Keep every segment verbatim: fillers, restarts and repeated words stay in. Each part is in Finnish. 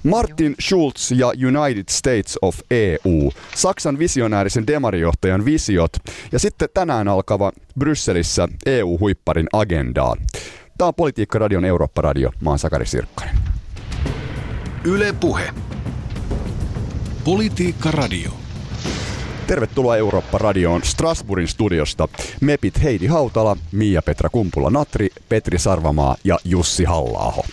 Martin Schulz ja United States of E U. Saksan visionäärisen demarijohtajan visiot. Ja sitten tänään alkava Brysselissä E U-huipparin agendaa. Tämä on Politiikka-radion Eurooppa-radio. Mä oon Sakari Sirkkonen. Yle Puhe. Politiikka-radio. Tervetuloa Eurooppa-radioon Strasbourgin studiosta. Mepit Heidi Hautala, Miia-Petra Kumpula-Natri, Petri Sarvamaa ja Jussi Halla-aho.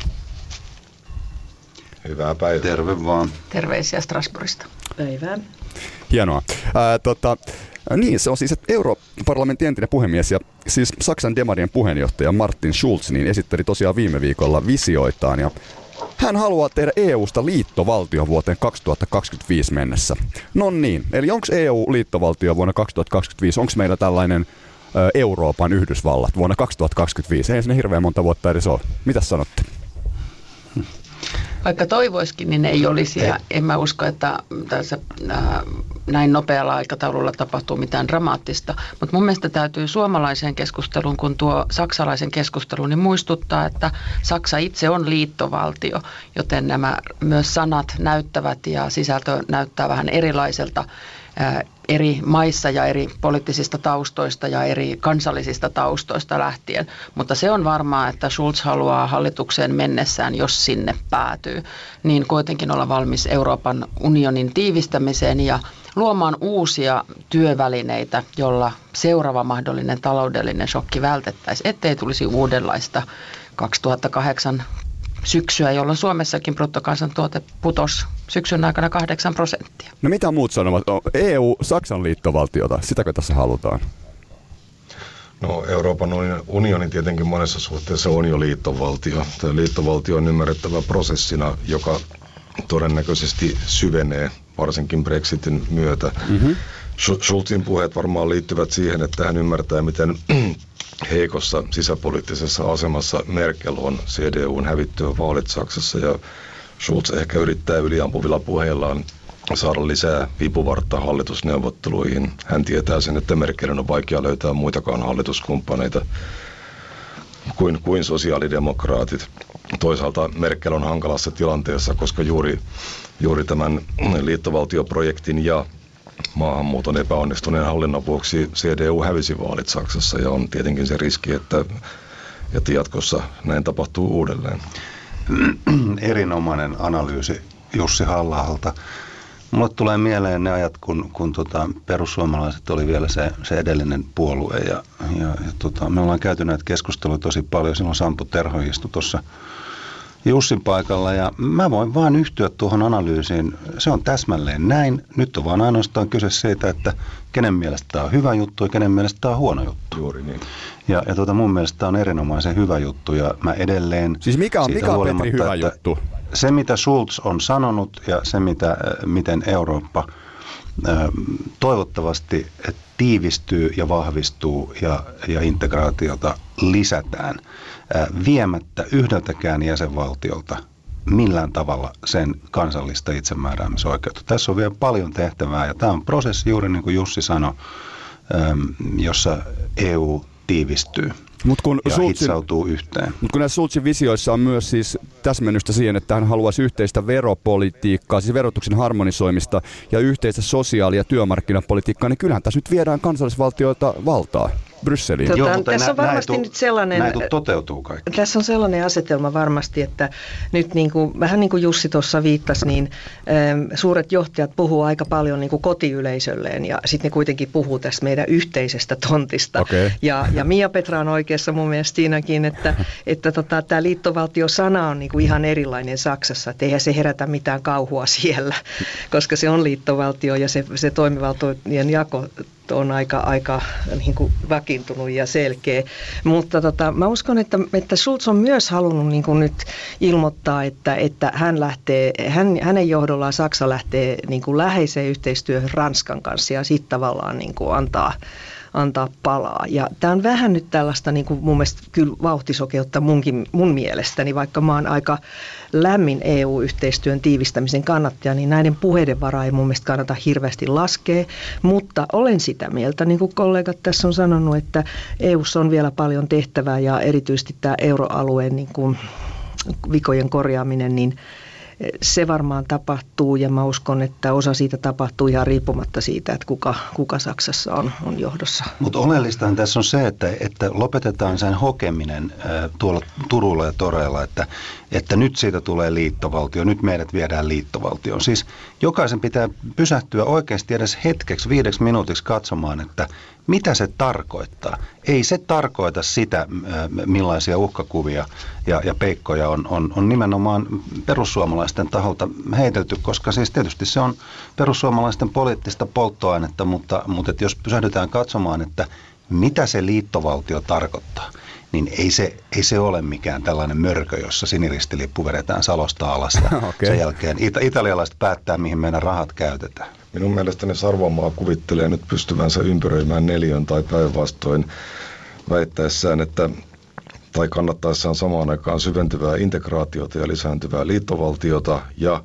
Hyvää päivää. Terve vaan. Terveisiä Strasbourgista. Päivää. Hienoa. Ää, tota, niin, se on siis Europarlamentin entinen puhemies ja siis Saksan demarien puheenjohtaja Martin Schulz niin esitteli tosiaan viime viikolla visioitaan ja hän haluaa tehdä E U:sta liittovaltio vuoteen kaksituhattakaksikymmentäviisi mennessä. No niin, eli onko E U liittovaltio vuonna kaksituhattakaksikymmentäviisi? Onko meillä tällainen ä, Euroopan Yhdysvallat vuonna kaksituhattakaksikymmentäviisi? Ei sinne hirveän monta vuotta edes ole. Mitäs sanotte? Vaikka toivoisikin, niin ei olisi. Ja en mä usko, että tässä äh, näin nopealla aikataululla tapahtuu mitään dramaattista. Mutta mun mielestä täytyy suomalaiseen keskusteluun, kun tuo saksalaisen keskusteluun, niin muistuttaa, että Saksa itse on liittovaltio. Joten nämä myös sanat näyttävät ja sisältö näyttää vähän erilaiselta äh, eri maissa ja eri poliittisista taustoista ja eri kansallisista taustoista lähtien. Mutta se on varmaa, että Schulz haluaa hallitukseen mennessään, jos sinne päätyy, niin kuitenkin olla valmis Euroopan unionin tiivistämiseen ja luomaan uusia työvälineitä, jolla seuraava mahdollinen taloudellinen shokki vältettäisiin, ettei tulisi uudenlaista kaksituhattakahdeksan syksyä, jolloin Suomessakin bruttokansantuote putosi syksyn aikana kahdeksan prosenttia. No mitä muut sanovat? E U, Saksan liittovaltiota, sitäkö tässä halutaan? No Euroopan unioni tietenkin monessa suhteessa on jo liittovaltio. Tämä liittovaltio on ymmärrettävä prosessina, joka todennäköisesti syvenee, varsinkin Brexitin myötä. Mm-hmm. Schulzin puheet varmaan liittyvät siihen, että hän ymmärtää, miten heikossa sisäpoliittisessa asemassa Merkel on C D U:n hävittyä vaalit Saksassa, ja Schulz ehkä yrittää yliampuvilla puheillaan saada lisää vipuvartta hallitusneuvotteluihin. Hän tietää sen, että Merkelin on vaikea löytää muitakaan hallituskumppaneita kuin, kuin sosiaalidemokraatit. Toisaalta Merkel on hankalassa tilanteessa, koska juuri, juuri tämän liittovaltioprojektin ja maahanmuuton epäonnistuneen hallinnan vuoksi C D U hävisi vaalit Saksassa, ja on tietenkin se riski, että, että jatkossa näin tapahtuu uudelleen. Erinomainen analyysi Jussi Halla-aholta. Mulle tulee mieleen ne ajat, kun, kun tota, perussuomalaiset oli vielä se, se edellinen puolue, ja, ja, ja tota, me ollaan käyty näitä keskusteluja tosi paljon. Silloin Sampo Terho istui tuossa Jussin paikalla, ja mä voin vaan yhtyä tuohon analyysiin. Se on täsmälleen näin. Nyt on vaan ainoastaan kyse siitä, että kenen mielestä tämä on hyvä juttu ja kenen mielestä tämä on huono juttu. Juuri niin. Ja, ja tuota, mun mielestä tämä on erinomaisen hyvä juttu, ja mä edelleen... Siis mikä on, mikä on Petri hyvä juttu? Se, mitä Schulz on sanonut ja se, mitä, miten Eurooppa toivottavasti tiivistyy ja vahvistuu ja, ja integraatiota lisätään viemättä yhdeltäkään jäsenvaltiolta millään tavalla sen kansallista itsemääräämisoikeutta. Tässä on vielä paljon tehtävää, ja tämä on prosessi juuri niin kuin Jussi sanoi, jossa E U tiivistyy. Mut kun ja Schulzin, hitsautuu yhteen. Mutta kun näissä Schulzin visioissa on myös siis täsmennystä siihen, että hän haluaisi yhteistä veropolitiikkaa, siis verotuksen harmonisoimista ja yhteistä sosiaali- ja työmarkkinapolitiikkaa, niin kyllähän tässä nyt viedään kansallisvaltioita valtaa Brysseliin. Tota, Joo, mutta tässä on varmasti näin, nyt sellainen, näin toteutuu kaikki. Tässä on sellainen asetelma varmasti, että nyt niin kuin, vähän niin kuin Jussi tuossa viittasi, niin äm, suuret johtajat puhuu aika paljon niin kuin kotiyleisölleen, ja sitten ne kuitenkin puhuu tästä meidän yhteisestä tontista. Okay. Ja, ja Miia-Petra on oikeassa mun mielestä siinäkin, että, että tota, tämä liittovaltiosana on niin kuin ihan erilainen Saksassa, että eihän se herätä mitään kauhua siellä, koska se on liittovaltio ja se, se toimivaltojen jako on aika, aika niin kuin vakiintunut ja selkeä. Mutta tota, mä uskon, että, että Schulz on myös halunnut niin kuin nyt ilmoittaa, että, että hän lähtee, hän, hänen johdollaan Saksa lähtee niin kuin läheiseen yhteistyöhön Ranskan kanssa ja sitten tavallaan niin kuin antaa, antaa palaa. Ja tämä on vähän nyt tällaista niin kuin mun mielestä kyllä vauhtisokeutta munkin, mun mielestäni, vaikka mä oon aika lämmin E U-yhteistyön tiivistämisen kannattaja, niin näiden puheiden varaa ei mun mielestä kannata hirveästi laskea, mutta olen sitä mieltä, niin kuin kollegat tässä on sanonut, että E U:ssa on vielä paljon tehtävää ja erityisesti tämä euroalueen niin kuin vikojen korjaaminen, niin Se varmaan tapahtuu ja mä uskon, että osa siitä tapahtuu ihan riippumatta siitä, että kuka, kuka Saksassa on, on johdossa. Mutta oleellistahan tässä on se, että, että lopetetaan sen hokeminen äh, tuolla Turulla ja Toreilla, että, että nyt siitä tulee liittovaltio, nyt meidät viedään liittovaltioon. Siis jokaisen pitää pysähtyä oikeasti edes hetkeksi, viideksi minuutiksi katsomaan, että mitä se tarkoittaa. Ei se tarkoita sitä, millaisia uhkakuvia ja, ja peikkoja on, on, on nimenomaan perussuomalaisten taholta heitelty, koska siis tietysti se on perussuomalaisten poliittista polttoainetta, mutta, mutta että jos pysähdytään katsomaan, että mitä se liittovaltio tarkoittaa, niin ei se, ei se ole mikään tällainen mörkö, jossa siniristilippu vedetään Salosta alas ja okay. Sen jälkeen ita- italialaiset päättää, mihin meidän rahat käytetään. Minun mielestäni Sarvamaa kuvittelee nyt pystyvänsä ympäröimään neliön tai päinvastoin väittäessään, että tai kannattaessaan samaan aikaan syventyvää integraatiota ja lisääntyvää liittovaltiota ja,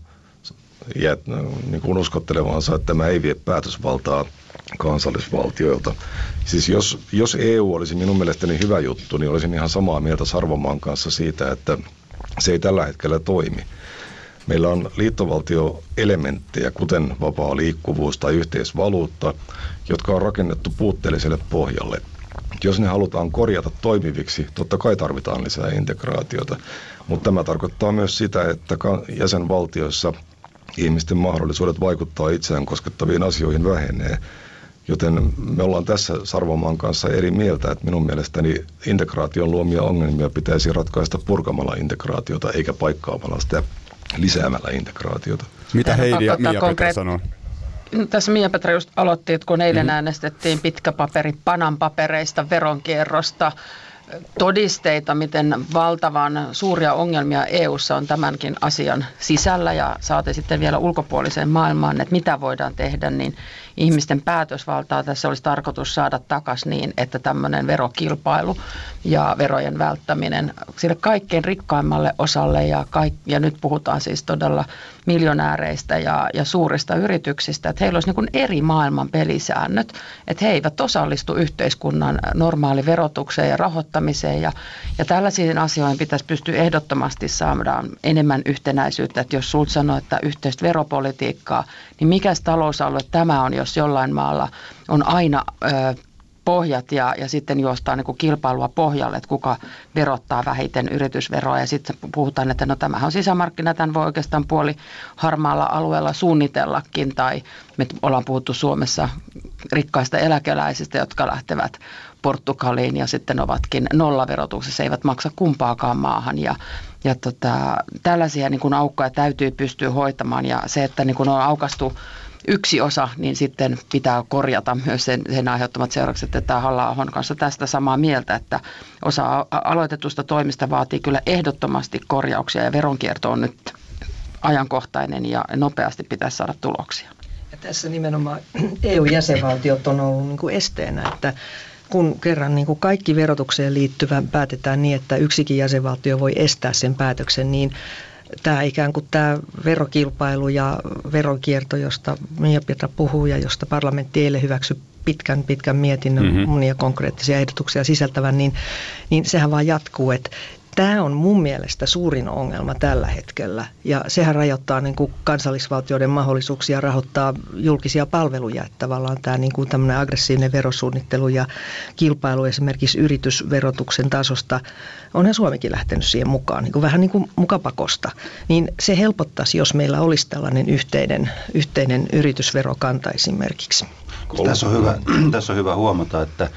ja niin kuin uskottelevansa, että tämä ei vie päätösvaltaa kansallisvaltioilta. Siis jos, jos E U olisi minun mielestäni hyvä juttu, niin olisin ihan samaa mieltä Sarvamaan kanssa siitä, että se ei tällä hetkellä toimi. Meillä on liittovaltioelementtejä, kuten vapaa liikkuvuus tai yhteisvaluutta, jotka on rakennettu puutteelliselle pohjalle. Jos ne halutaan korjata toimiviksi, totta kai tarvitaan lisää integraatiota, mutta tämä tarkoittaa myös sitä, että jäsenvaltioissa ihmisten mahdollisuudet vaikuttaa itseään koskettaviin asioihin vähenee. Joten me ollaan tässä Sarvamaan kanssa eri mieltä, että minun mielestäni integraation luomia ongelmia pitäisi ratkaista purkamalla integraatiota eikä paikkaamalla sitä lisäämällä integraatiota. Mitä Heidi ja Mia Petra sanoo? No, tässä Mia Petra just aloitti, että kun eilen mm-hmm. äänestettiin pitkä paperi Panan-papereista, veronkierrosta, todisteita, miten valtavan suuria ongelmia E U:ssa on tämänkin asian sisällä ja saati sitten vielä ulkopuoliseen maailmaan, että mitä voidaan tehdä, niin ihmisten päätösvaltaa tässä olisi tarkoitus saada takaisin niin, että tämmöinen verokilpailu ja verojen välttäminen sille kaikkein rikkaimmalle osalle ja, kaik- ja nyt puhutaan siis todella miljonääreistä ja, ja suurista yrityksistä, että heillä olisi niin kuin eri maailman pelisäännöt, että he eivät osallistu yhteiskunnan normaali verotukseen ja rahoittamiseen ja, ja tällaisiin asioihin pitäisi pystyä ehdottomasti saamaan enemmän yhtenäisyyttä, että jos sulta sanoo, että yhteistä veropolitiikkaa, niin mikäs talousalue tämä on, jos jollain maalla on aina ö, pohjat ja, ja sitten juostaan niin kuin kilpailua pohjalle, että kuka verottaa vähiten yritysveroa ja sitten puhutaan, että no tämähän on sisämarkkina, tämän voi oikeastaan puoli harmaalla alueella suunnitellakin tai me ollaan puhuttu Suomessa rikkaista eläkeläisistä, jotka lähtevät Portugaliin ja sitten ovatkin nollaverotuksessa, eivät maksa kumpaakaan maahan ja, ja tota, tällaisia niin kuin aukkoja täytyy pystyä hoitamaan ja se, että niin kuin on aukastu yksi osa, niin sitten pitää korjata myös sen, sen aiheuttamat seuraukset, että Halla-ahon kanssa tästä samaa mieltä, että osa aloitetusta toimista vaatii kyllä ehdottomasti korjauksia ja veronkierto on nyt ajankohtainen ja nopeasti pitäisi saada tuloksia. Ja tässä nimenomaan E U-jäsenvaltiot on ollut niin kuin esteenä, että kun kerran niin kuin kaikki verotukseen liittyvän päätetään niin, että yksikin jäsenvaltio voi estää sen päätöksen, niin tämä ikään kuin tämä verokilpailu ja veronkierto, josta Mia Petra puhuu ja josta parlamentti eilen hyväksyi pitkän, pitkän mietinnön, mm-hmm. monia konkreettisia ehdotuksia sisältävän, niin, niin sehän vaan jatkuu, että tämä on mun mielestä suurin ongelma tällä hetkellä ja sehän rajoittaa niin kuin kansallisvaltioiden mahdollisuuksia rahoittaa julkisia palveluja, että tavallaan tämä niin kuin tämmöinen aggressiivinen verosuunnittelu ja kilpailu esimerkiksi yritysverotuksen tasosta, onhan Suomikin lähtenyt siihen mukaan, niin kuin vähän niin kuin mukapakosta, niin se helpottaisi, jos meillä olisi tällainen yhteinen, yhteinen yritysverokanta esimerkiksi. Tässä on hyvä, tässä on hyvä huomata, että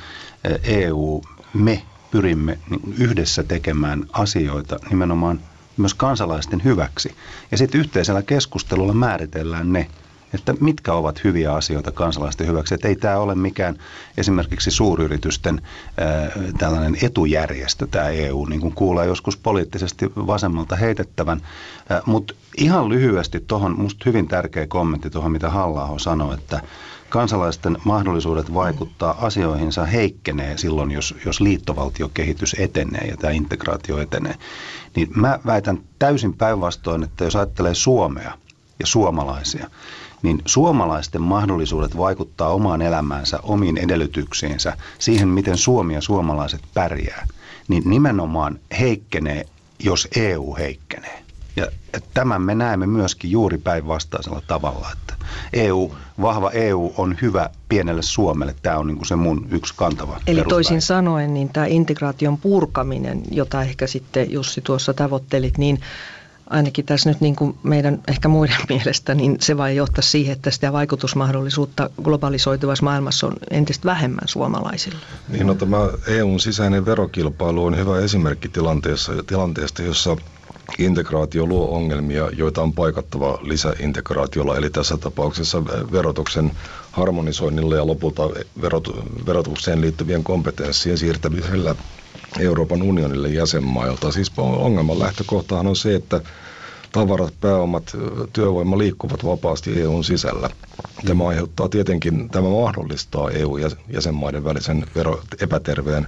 E U, me pyrimme yhdessä tekemään asioita nimenomaan myös kansalaisten hyväksi. Ja sitten yhteisellä keskustelulla määritellään ne, että mitkä ovat hyviä asioita kansalaisten hyväksi. Että ei tämä ole mikään esimerkiksi suuryritysten ää, tällainen etujärjestö, tämä E U, niin kuin kuulee joskus poliittisesti vasemmalta heitettävän. Mutta ihan lyhyesti tuohon, musta hyvin tärkeä kommentti tuohon, mitä Halla-aho sanoi, että kansalaisten mahdollisuudet vaikuttaa asioihinsa heikkenee silloin, jos, jos liittovaltiokehitys etenee ja tämä integraatio etenee. Niin mä väitän täysin päinvastoin, että jos ajattelee Suomea ja suomalaisia, niin suomalaisten mahdollisuudet vaikuttaa omaan elämäänsä, omiin edellytyksiinsä, siihen miten Suomi ja suomalaiset pärjää, niin nimenomaan heikkenee, jos E U heikkenee. Ja tämän me näemme myöskin juuri päinvastaisella tavalla, että E U, vahva E U on hyvä pienelle Suomelle. Tämä on niin kuin se mun yksi kantava Eli perusväite. toisin sanoen, niin tämä integraation purkaminen, jota ehkä sitten Jussi tuossa tavoittelit, niin ainakin tässä nyt niin kuin meidän ehkä muiden mielestä, niin se vain johtaa siihen, että sitä vaikutusmahdollisuutta globalisoituvassa maailmassa on entistä vähemmän suomalaisilla. Niin, no, tämä E U:n sisäinen verokilpailu on hyvä esimerkki tilanteessa, tilanteesta, jossa integraatio luo ongelmia, joita on paikattava lisäintegraatiolla, eli tässä tapauksessa verotuksen harmonisoinnilla ja lopulta verotukseen liittyvien kompetenssien siirtämisellä Euroopan unionille jäsenmailta. Siis ongelman lähtökohtahan on se, että tavarat, pääomat, työvoima liikkuvat vapaasti E U:n sisällä. Tämä aiheuttaa tietenkin, tämä mahdollistaa E U-jäsenmaiden välisen vero, epäterveen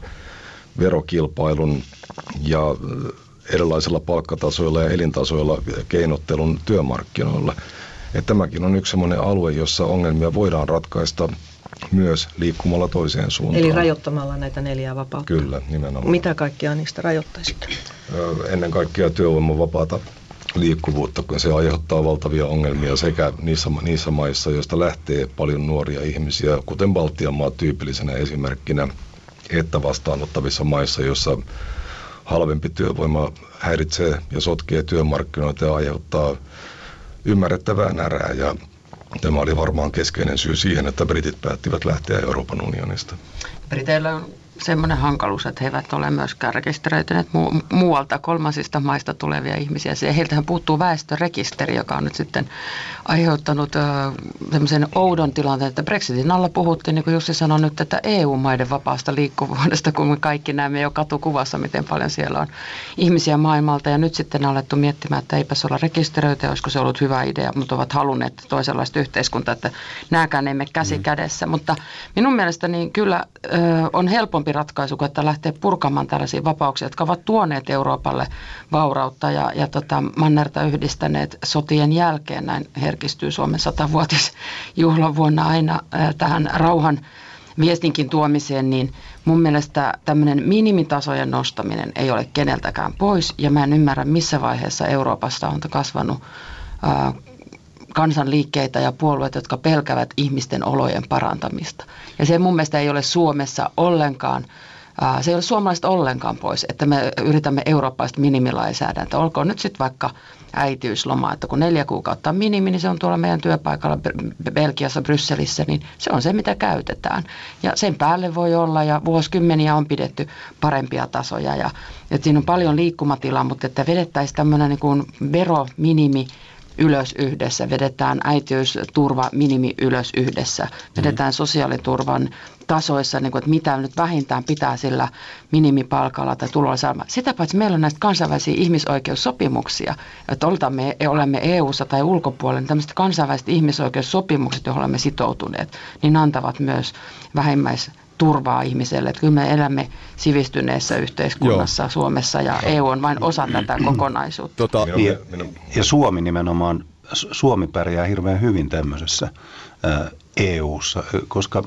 verokilpailun ja erilaisilla palkkatasoilla ja elintasoilla keinottelun työmarkkinoilla. Että tämäkin on yksi sellainen alue, jossa ongelmia voidaan ratkaista myös liikkumalla toiseen suuntaan. Eli rajoittamalla näitä neljää vapautta. Kyllä, nimenomaan. Mitä kaikkea niistä rajoittaisitte? Ennen kaikkea työvoiman vapaata liikkuvuutta, kun se aiheuttaa valtavia ongelmia sekä niissä, niissä maissa, joista lähtee paljon nuoria ihmisiä, kuten Baltian maat tyypillisenä esimerkkinä, että vastaanottavissa maissa, joissa halvempi työvoima häiritsee ja sotkee työmarkkinoita ja aiheuttaa ymmärrettävää närää. Ja tämä oli varmaan keskeinen syy siihen, että britit päättivät lähteä Euroopan unionista. Briteillä on semmoinen hankaluus, että he eivät ole myöskään rekisteröityneet mu- muualta kolmansista maista tulevia ihmisiä. Se, heiltähän puuttuu väestörekisteri, joka on nyt sitten aiheuttanut äh, semmoisen oudon tilanteen, että Brexitin alla puhuttiin, niin kuin Jussi sanoi nyt, että E U-maiden vapaasta liikkuvuudesta, kun me kaikki näemme jo katukuvassa, miten paljon siellä on ihmisiä maailmalta. Ja nyt sitten on alettu miettimään, että eipäs olla rekisteröity, olisiko se ollut hyvä idea, mutta ovat halunneet toisenlaista yhteiskuntaa, että nääkään emme käsi kädessä. Mm. Mutta minun mielestäni kyllä äh, on helpompi ratkaisu, kuin että lähtee purkamaan tällaisia vapauksia, jotka ovat tuoneet Euroopalle vaurautta ja, ja tota, mannerta yhdistäneet sotien jälkeen. Näin herkistyy Suomen satavuotisjuhlavuonna aina äh, tähän rauhan viestinkin tuomiseen, niin mun mielestä tämmöinen minimitasojen nostaminen ei ole keneltäkään pois, ja mä en ymmärrä, missä vaiheessa Euroopassa on kasvanut äh, kansanliikkeitä ja puolueita, jotka pelkävät ihmisten olojen parantamista. Ja se mun mielestä ei ole Suomessa ollenkaan, se ei ole suomalaiset ollenkaan pois, että me yritämme eurooppaista minimilainsäädäntöä. Olkoon nyt sitten vaikka äitiysloma, että kun neljä kuukautta on minimi, niin se on tuolla meidän työpaikalla Belgiassa, Brysselissä, niin se on se, mitä käytetään. Ja sen päälle voi olla, ja vuosikymmeniä on pidetty parempia tasoja, ja että siinä on paljon liikkumatilaa, mutta että vedettäisiin tämmöinen niin kuin verominimi ylös yhdessä, vedetään äitiysturva minimi ylös yhdessä, vedetään sosiaaliturvan tasoissa, niin kuin, että mitä nyt vähintään pitää sillä minimipalkalla tai tulolla saamaan. Sitä paitsi meillä on näistä kansainvälisiä ihmisoikeussopimuksia, että olemme, olemme E U:ssa tai ulkopuolella, niin tämmöiset kansainväliset ihmisoikeussopimukset, joihin olemme sitoutuneet, niin antavat myös vähimmäis turvaa ihmiselle. Että kyllä me elämme sivistyneessä yhteiskunnassa Joo. Suomessa, ja E U on vain osa tätä kokonaisuutta. Tota, ja, ja Suomi nimenomaan, Suomi pärjää hirveän hyvin tämmöisessä ää, E U:ssa, koska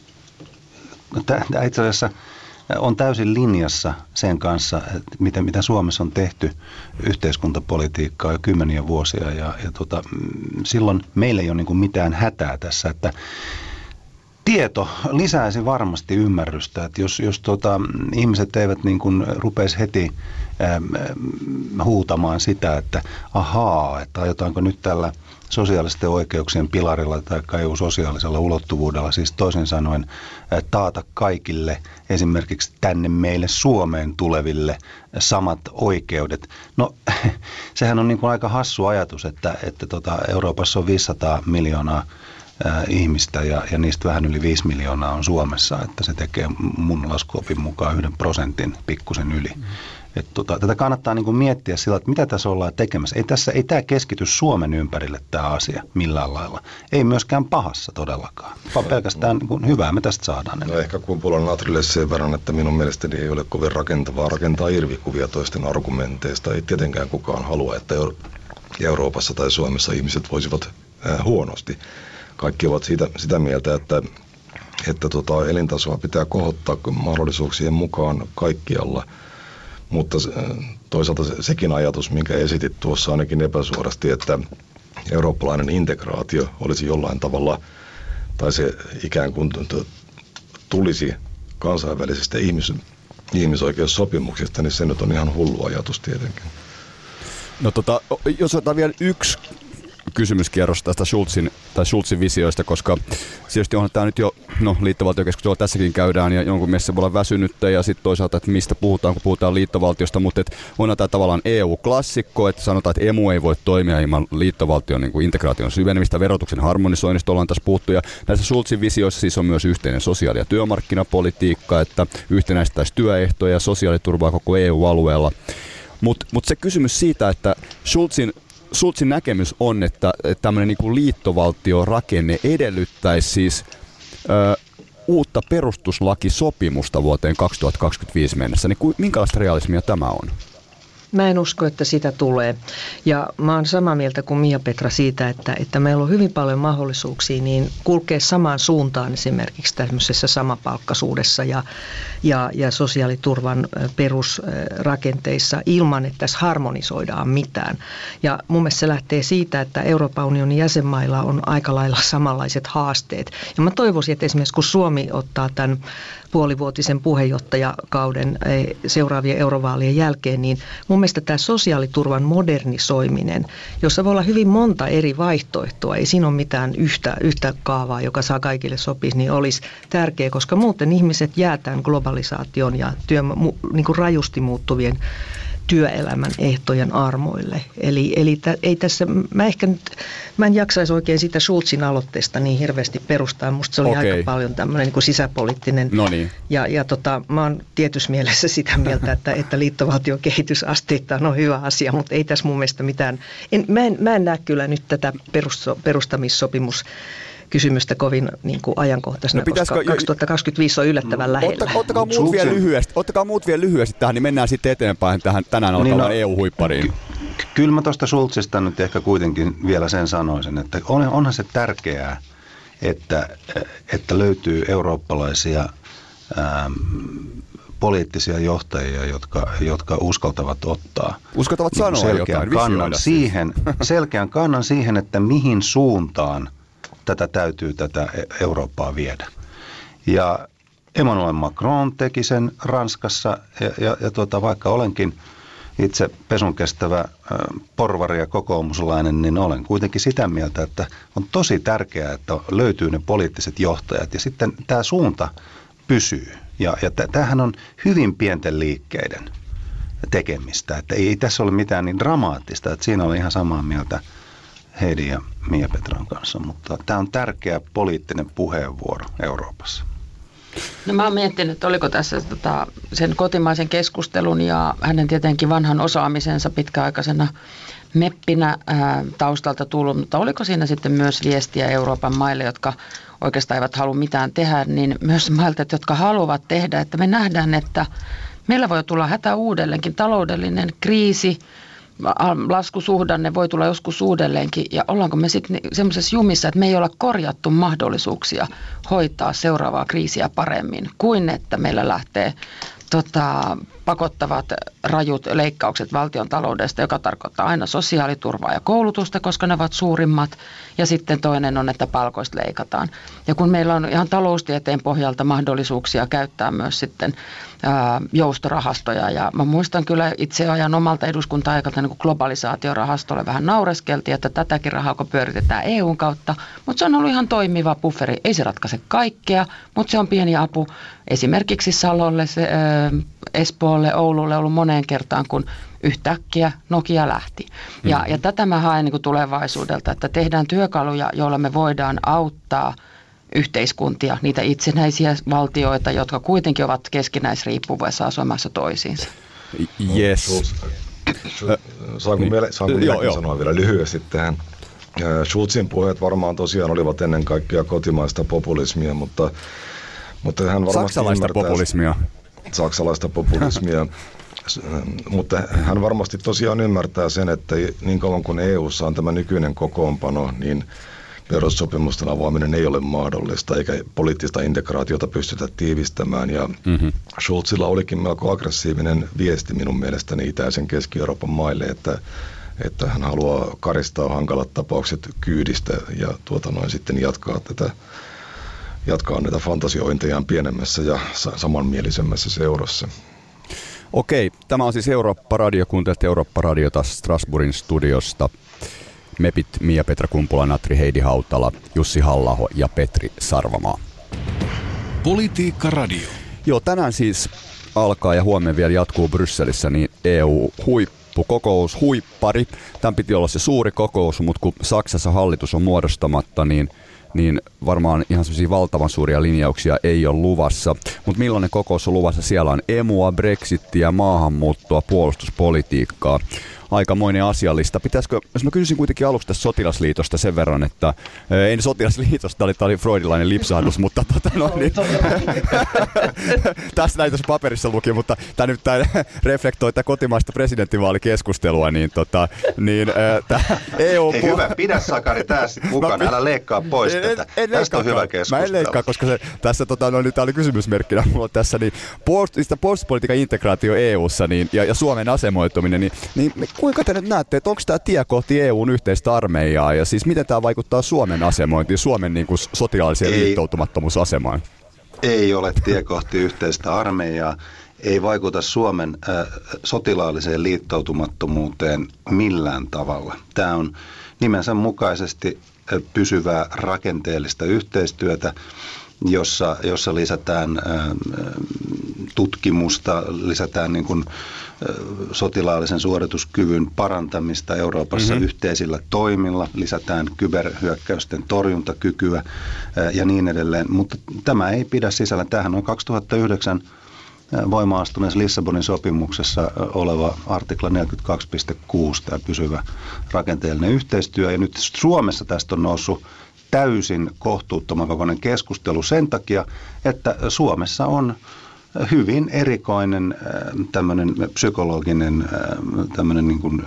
tämä itse asiassa on täysin linjassa sen kanssa, että mitä, mitä Suomessa on tehty yhteiskuntapolitiikkaa jo kymmeniä vuosia, ja, ja tota, silloin meillä ei ole niin kuin mitään hätää tässä, että tieto lisäisi varmasti ymmärrystä, että jos, jos tota, ihmiset eivät niin kuin rupeisi heti äm, huutamaan sitä, että ahaa, että aiotaanko nyt tällä sosiaalisten oikeuksien pilarilla tai E U-sosiaalisella ulottuvuudella, siis toisin sanoen ä, taata kaikille esimerkiksi tänne meille Suomeen tuleville samat oikeudet. No sehän on niin kuin aika hassu ajatus, että, että tota, Euroopassa on viisisataa miljoonaa ihmistä, ja, ja niistä vähän yli viisi miljoonaa on Suomessa, että se tekee mun laskuopin mukaan yhden prosentin pikkusen yli. Mm. Et tota, tätä kannattaa niin kuin miettiä sillä, että mitä tässä ollaan tekemässä. Ei, tässä, ei tämä keskity Suomen ympärille tämä asia millään lailla. Ei myöskään pahassa todellakaan, vaan pelkästään niin kuin hyvää me tästä saadaan. No ehkä kumpulan Natrille sen verran, että minun mielestäni ei ole kovin rakentavaa rakentaa irvikuvia toisten argumenteista. Ei tietenkään kukaan halua, että Euro- Euroopassa tai Suomessa ihmiset voisivat äh, huonosti. Kaikki ovat siitä, sitä mieltä, että, että tota, elintasoa pitää kohottaa mahdollisuuksien mukaan kaikkialla. Mutta toisaalta sekin ajatus, minkä esitit tuossa ainakin epäsuorasti, että eurooppalainen integraatio olisi jollain tavalla, tai se ikään kuin tulisi kansainvälisistä ihmis, ihmisoikeussopimuksista, niin se nyt on ihan hullu ajatus tietenkin. No tota, jos otetaan vielä yksi kysymyskierros tästä Schulzin, tai Schulzin visioista, koska tietysti onhan tämä nyt jo, no liittovaltiokeskustelua tässäkin käydään ja jonkun mielestä voi olla väsynyttä ja sitten toisaalta, että mistä puhutaan, kun puhutaan liittovaltiosta, mutta et onhan tämä tavallaan E U-klassikko, että sanotaan, että emu ei voi toimia ilman liittovaltion niin kuin integraation syvenemistä, verotuksen harmonisoinnista ollaan tässä puhuttu ja näissä Schulzin visioissa siis on myös yhteinen sosiaali- ja työmarkkinapolitiikka, että yhtenäistäisi työehtoja ja sosiaaliturvaa koko E U-alueella. Mutta mut se kysymys siitä, että Schulzin Schulzin näkemys on, että tämmöinen niin kuin liittovaltiorakenne edellyttäisi siis ö, uutta perustuslakisopimusta vuoteen kaksituhattakaksikymmentäviisi mennessä. Niin kuin, minkälaista realismia tämä on? Mä en usko, että sitä tulee. Ja mä oon samaa mieltä kuin Mia-Petra siitä, että, että meillä on hyvin paljon mahdollisuuksia niin kulkea samaan suuntaan esimerkiksi tämmöisessä samapalkkaisuudessa ja, ja, ja sosiaaliturvan perusrakenteissa ilman, että tässä harmonisoidaan mitään. Ja mun mielestä se lähtee siitä, että Euroopan unionin jäsenmailla on aika lailla samanlaiset haasteet. Ja mä toivoisin, että esimerkiksi kun Suomi ottaa tämän puolivuotisen puheenjohtajakauden seuraavien eurovaalien jälkeen, niin mun mielestä tämä sosiaaliturvan modernisoiminen, jossa voi olla hyvin monta eri vaihtoehtoa, ei siinä ole mitään yhtä, yhtä kaavaa, joka saa kaikille sopisi, niin olisi tärkeä, koska muuten ihmiset jää tämän globalisaation ja työ, niin kuin rajusti muuttuvien työelämän ehtojen armoille. Eli, eli tä, ei tässä, mä ehkä nyt, mä en jaksaisi oikein sitä Schulzin aloitteesta niin hirveästi perustaa. Musta se oli okay. Aika paljon tämmöinen niin kuin sisäpoliittinen. Noniin. Ja, ja tota, mä oon tietyssä mielessä sitä mieltä, että, että liittovaltion kehitysasteittain on hyvä asia, mutta ei tässä mun mielestä mitään. En, mä, en, mä en näe kyllä nyt tätä perus, perustamissopimus kysymystä kovin niin kuin ajankohtaisena, no koska kaksituhattakaksikymmentäviisi on yllättävän lähellä. Ottakaa, ottakaa, muut vielä lyhyesti, ottakaa muut vielä lyhyesti tähän, niin mennään sitten eteenpäin tähän tänään alkavaan niin no, E U-huippariin. Ky- kyllä mä tuosta Schulzista nyt ehkä kuitenkin vielä sen sanoisin, että on, onhan se tärkeää, että, että löytyy eurooppalaisia ähm, poliittisia johtajia, jotka, jotka uskaltavat ottaa uskaltavat sanoa selkeän, jotain, kannan siihen, selkeän kannan siihen, että mihin suuntaan tätä täytyy tätä Eurooppaa viedä. Ja Emmanuel Macron teki sen Ranskassa ja, ja, ja tuota, vaikka olenkin itse pesun kestävä porvari ja kokoomuslainen, niin olen kuitenkin sitä mieltä, että on tosi tärkeää, että löytyy ne poliittiset johtajat ja sitten tämä suunta pysyy. Ja, ja tämähän on hyvin pienten liikkeiden tekemistä, että ei, ei tässä ole mitään niin dramaattista, että siinä oli ihan samaa mieltä Heidi ja Mia-Petran kanssa, mutta tämä on tärkeä poliittinen puheenvuoro Euroopassa. No mä oon miettinyt, että oliko tässä tota, sen kotimaisen keskustelun ja hänen tietenkin vanhan osaamisensa pitkäaikaisena meppinä ää, taustalta tullut, mutta oliko siinä sitten myös viestiä Euroopan maille, jotka oikeastaan eivät halua mitään tehdä, niin myös mailta, jotka haluavat tehdä, että me nähdään, että meillä voi tulla hätä uudelleenkin, taloudellinen kriisi, laskusuhdanne voi tulla joskus uudelleenkin ja ollaanko me sitten semmoisessa jumissa, että me ei olla korjattu mahdollisuuksia hoitaa seuraavaa kriisiä paremmin kuin että meillä lähtee tota, pakottavat rajut leikkaukset valtion taloudesta, joka tarkoittaa aina sosiaaliturvaa ja koulutusta, koska ne ovat suurimmat. Ja sitten toinen on, että palkoista leikataan. Ja kun meillä on ihan taloustieteen pohjalta mahdollisuuksia käyttää myös sitten ää, joustorahastoja. Ja mä muistan kyllä itse ajan omalta eduskunta-aikalta niin kuin globalisaatiorahastolle vähän naureskeltiin, että tätäkin rahaa kun pyöritetään E U:n kautta. Mutta se on ollut ihan toimiva bufferi. Ei se ratkaise kaikkea, mutta se on pieni apu esimerkiksi Salolle, se, ää, Espoolle, Oululle ollut moneen kertaan, kun yhtäkkiä Nokia lähti. Ja, mm-hmm. ja tätä mä haen niin kuin tulevaisuudelta, että tehdään työkaluja, joilla me voidaan auttaa yhteiskuntia, niitä itsenäisiä valtioita, jotka kuitenkin ovat keskinäisriippuvaisia asumassa toisiinsa. Yes. Saanko minäkin sanoa vielä lyhyesti tähän? Schulzin puheet varmaan tosiaan olivat ennen kaikkea kotimaista populismia, mutta, mutta hän varmasti saksalaista ymmärtää populismia. Saksalaista populismia. Mutta hän varmasti tosiaan ymmärtää sen, että niin kauan kuin E U:ssa on tämä nykyinen kokoonpano, niin perussopimusten avaaminen ei ole mahdollista, eikä poliittista integraatiota pystytä tiivistämään. Ja mm-hmm. Schulzilla olikin melko aggressiivinen viesti minun mielestäni itäisen Keski-Euroopan maille, että, että hän haluaa karistaa hankalat tapaukset kyydistä ja tuota noin sitten jatkaa tätä jatkaa näitä fantasiointejaan pienemmässä ja samanmielisemmässä seurassa. Okei, tämä on siis Eurooppa-radio, kuuntelet Eurooppa-radiota Strasbourgin studiosta. Mepit Miia-Petra Kumpula, Natri Heidi Hautala, Jussi Halla-aho ja Petri Sarvamaa. Politiikka Radio. Joo, tänään siis alkaa ja huomenna vielä jatkuu Brysselissä niin E U-huippukokous, huippari. Tämän piti olla se suuri kokous, mutta kun Saksassa hallitus on muodostamatta, niin niin varmaan ihan sellaisia valtavan suuria linjauksia ei ole luvassa. Mutta millainen kokous on luvassa? Siellä on emua, brexittiä, maahanmuuttoa, puolustuspolitiikkaa. Aikamoinen asiallista. Pitäisikö, jos mä kysyisin kuitenkin aluksi tästä sotilasliitosta sen verran, että ei sotilasliitosta, tämä oli, tämä oli freudilainen lipsahdus, mutta tota, no, niin, tässä näin tässä paperissa luki, mutta tämä nyt tämä reflektoi tätä kotimaista presidenttivaalikeskustelua, niin, tota, niin tämä E U... Hei hyvä, pidä Sakari tässä mukana, älä leikkaa pois en, tätä. En, en tästä on hyvä keskustelu. Mä en leikkaa, koska se, tässä tota, no, niin, tämä oli kysymysmerkkinä mulla tässä, niin puolustuspolitiikan integraatio E U:ssa niin, ja, ja Suomen asemoituminen, niin, niin kuinka te nyt näette, että onko tämä tie kohti E U:n yhteistä armeijaa ja siis miten tämä vaikuttaa Suomen asemointiin, Suomen niin kuin sotilaalliseen ei, liittoutumattomuusasemaan? Ei ole tie kohti yhteistä armeijaa, ei vaikuta Suomen äh, sotilaalliseen liittoutumattomuuteen millään tavalla. Tämä on nimensä mukaisesti äh, pysyvää rakenteellista yhteistyötä, jossa, jossa lisätään äh, tutkimusta, lisätään niin kuin, äh, sotilaallisen suorituskyvyn parantamista Euroopassa mm-hmm. yhteisillä toimilla, lisätään kyberhyökkäysten torjuntakykyä äh, ja niin edelleen. Mutta tämä ei pidä sisällä. Tämähän on kaksituhattayhdeksän äh, voimaan astuneessa Lissabonin sopimuksessa äh, oleva artikla neljäkymmentäkaksi piste kuusi, tämä pysyvä rakenteellinen yhteistyö. Ja nyt Suomessa tästä on noussut täysin kohtuuttoman kokoinen keskustelu sen takia, että Suomessa on hyvin erikoinen tämmöinen psykologinen tämmöinen niin kuin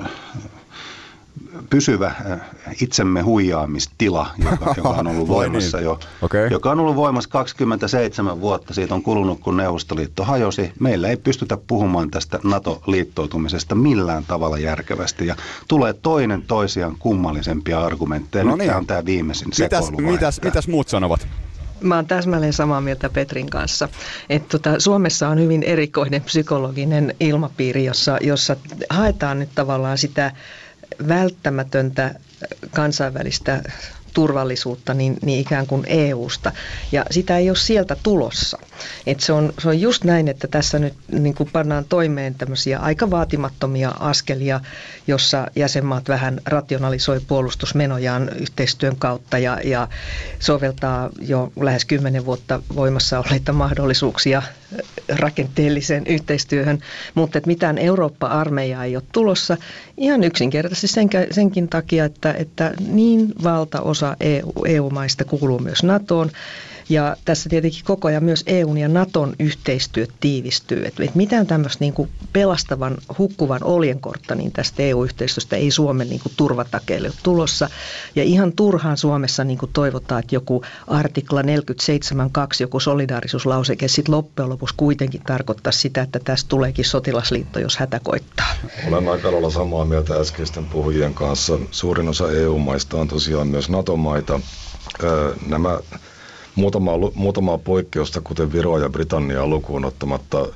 pysyvä itsemme huijaamistila, joka, joka on ollut voimassa jo, okay. joka on ollut voimassa kaksikymmentäseitsemän vuotta. Siitä on kulunut, kun Neuvostoliitto hajosi. Meillä ei pystytä puhumaan tästä NATO-liittoutumisesta millään tavalla järkevästi. Ja tulee toinen toisiaan kummallisempia argumentteja. No niin. Nyt on tämä viimeisin sekoiluvaihe. Mitäs, mitäs muut sanovat? Mä oon täsmälleen samaa mieltä Petrin kanssa. Että tota, Suomessa on hyvin erikoinen psykologinen ilmapiiri, jossa, jossa haetaan nyt tavallaan sitä välttämätöntä kansainvälistä turvallisuutta niin, niin ikään kuin E U:sta. Ja sitä ei ole sieltä tulossa. Et se, on, se on just näin, että tässä nyt niin kuin pannaan toimeen tämmöisiä aika vaatimattomia askelia, jossa jäsenmaat vähän rationalisoi puolustusmenojaan yhteistyön kautta ja, ja soveltaa jo lähes kymmenen vuotta voimassa olleita mahdollisuuksia rakenteelliseen yhteistyöhön, mutta että mitään Eurooppa-armeijaa ei ole tulossa ihan yksinkertaisesti sen, senkin takia, että, että niin valtaosa E U, E U-maista kuuluu myös NATOon. Ja tässä tietenkin koko ajan myös E U:n ja NATOn yhteistyö tiivistyy. Että mitään tämmöistä niin kuin pelastavan, hukkuvan oljenkortta niin tästä E U-yhteistyöstä ei Suomen niin kuin turvatakeille ole tulossa. Ja ihan turhaan Suomessa niin kuin toivotaan, että joku artikla neljäkymmentäseitsemän kaksi, joku solidaarisuuslauseke sitten loppujen lopuksi kuitenkin tarkoittaa sitä, että tästä tuleekin sotilasliitto, jos hätä koittaa. Olen aika lailla samaa mieltä äskeisten puhujien kanssa. Suurin osa E U-maista on tosiaan myös NATO-maita. Öö, nämä Muutamaa, muutamaa poikkeusta, kuten Viroa ja Britanniaa lukuun ottamatta,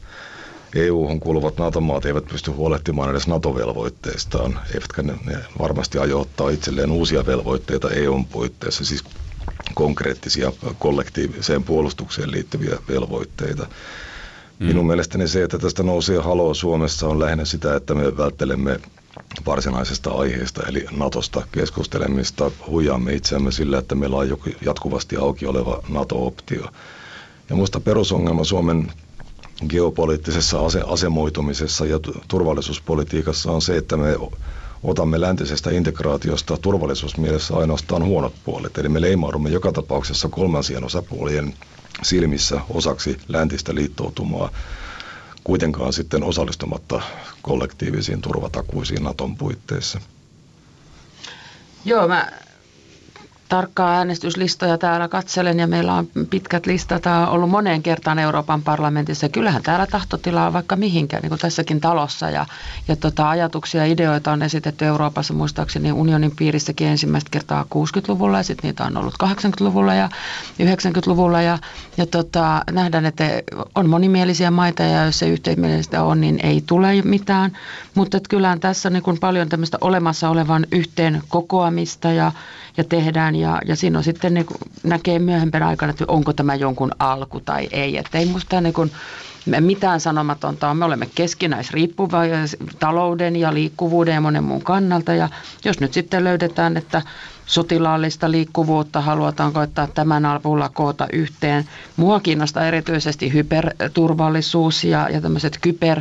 E U:hun kuuluvat NATO-maat eivät pysty huolehtimaan edes NATO-velvoitteistaan, eivätkä ne, ne varmasti aio ottaa itselleen uusia velvoitteita E U:n puitteissa, siis konkreettisia kollektiiviseen puolustukseen liittyviä velvoitteita. Mm. Minun mielestäni se, että tästä nousee haloo Suomessa, on lähinnä sitä, että me välttelemme varsinaisesta aiheesta, eli NATOsta keskustelemista, huijaamme itseämme sillä, että meillä on joku jatkuvasti auki oleva NATO-optio. Ja minusta perusongelma Suomen geopoliittisessa ase- asemoitumisessa ja turvallisuuspolitiikassa on se, että me otamme läntisestä integraatiosta turvallisuusmielessä ainoastaan huonot puolet. Eli me leimaudumme joka tapauksessa kolmansien osapuolien silmissä osaksi läntistä liittoutumaa, kuitenkaan sitten osallistumatta kollektiivisiin turvatakuisiin NATOn puitteissa. Joo, mä tarkkaa äänestyslistoja täällä katselen ja meillä on pitkät listat ollut moneen kertaan Euroopan parlamentissa. Kyllähän täällä tahtotilaa on vaikka mihinkään, niin kuin tässäkin talossa. Ja, ja tota, ajatuksia ja ideoita on esitetty Euroopassa muistaakseni unionin piirissäkin ensimmäistä kertaa kuusikymmentäluvulla ja sitten niitä on ollut kahdeksankymmentäluvulla ja yhdeksänkymmentäluvulla. Ja, ja tota, nähdään, että on monimielisiä maita ja jos se yhteismielistä on, niin ei tule mitään. Mutta kyllähän tässä on niin kuin paljon tämmöistä olemassa olevan yhteen kokoamista ja, ja tehdään. Ja, ja siinä on sitten niin kuin, näkee myöhempänä aikana, että onko tämä jonkun alku tai ei. Että ei musta niin kuin, mitään sanomatonta on. Me olemme keskinäisriippuvaisia talouden ja liikkuvuuden ja monen muun kannalta. Ja jos nyt sitten löydetään, että sotilaallista liikkuvuutta halutaan koettaa tämän avulla koota yhteen. Mua kiinnostaa erityisesti hyperturvallisuus ja, ja tämmöiset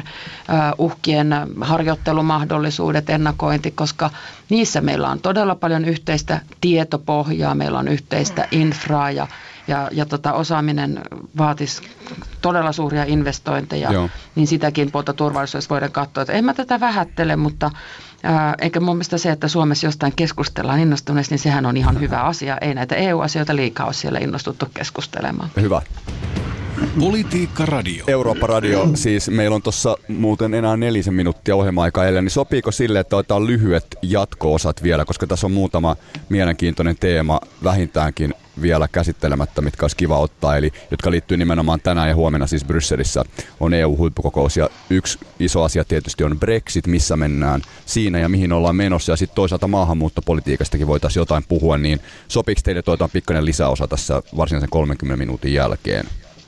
kyberuhkien harjoittelumahdollisuudet, ennakointi, koska niissä meillä on todella paljon yhteistä tietopohjaa, meillä on yhteistä infraa ja Ja, ja tota, osaaminen vaatisi todella suuria investointeja, Joo. niin sitäkin puolta turvallisuudessa voidaan katsoa, että en mä tätä vähättele, mutta ää, eikä mun mielestä se, että Suomessa jostain keskustellaan innostuneesti, niin sehän on ihan hyvä asia. Ei näitä E U-asioita liikaa ole siellä innostuttu keskustelemaan. Hyvä. Politiikka Radio. Eurooppa Radio, siis meillä on tuossa muuten enää nelisen minuuttia ohjelma-aikaa jäljellä, niin sopiiko sille, että otetaan lyhyet jatko-osat vielä, koska tässä on muutama mielenkiintoinen teema vähintäänkin vielä käsittelemättä, mitkä olisi kiva ottaa, eli jotka liittyy nimenomaan tänään ja huomenna siis Brysselissä on E U-huippukokous ja yksi iso asia tietysti on Brexit, missä mennään siinä ja mihin ollaan menossa ja sitten toisaalta maahanmuuttopolitiikastakin voitaisiin jotain puhua, niin sopiiko teille toivotaan pikkainen lisäosa tässä varsinaisen kolmenkymmenen minuutin jälkeen?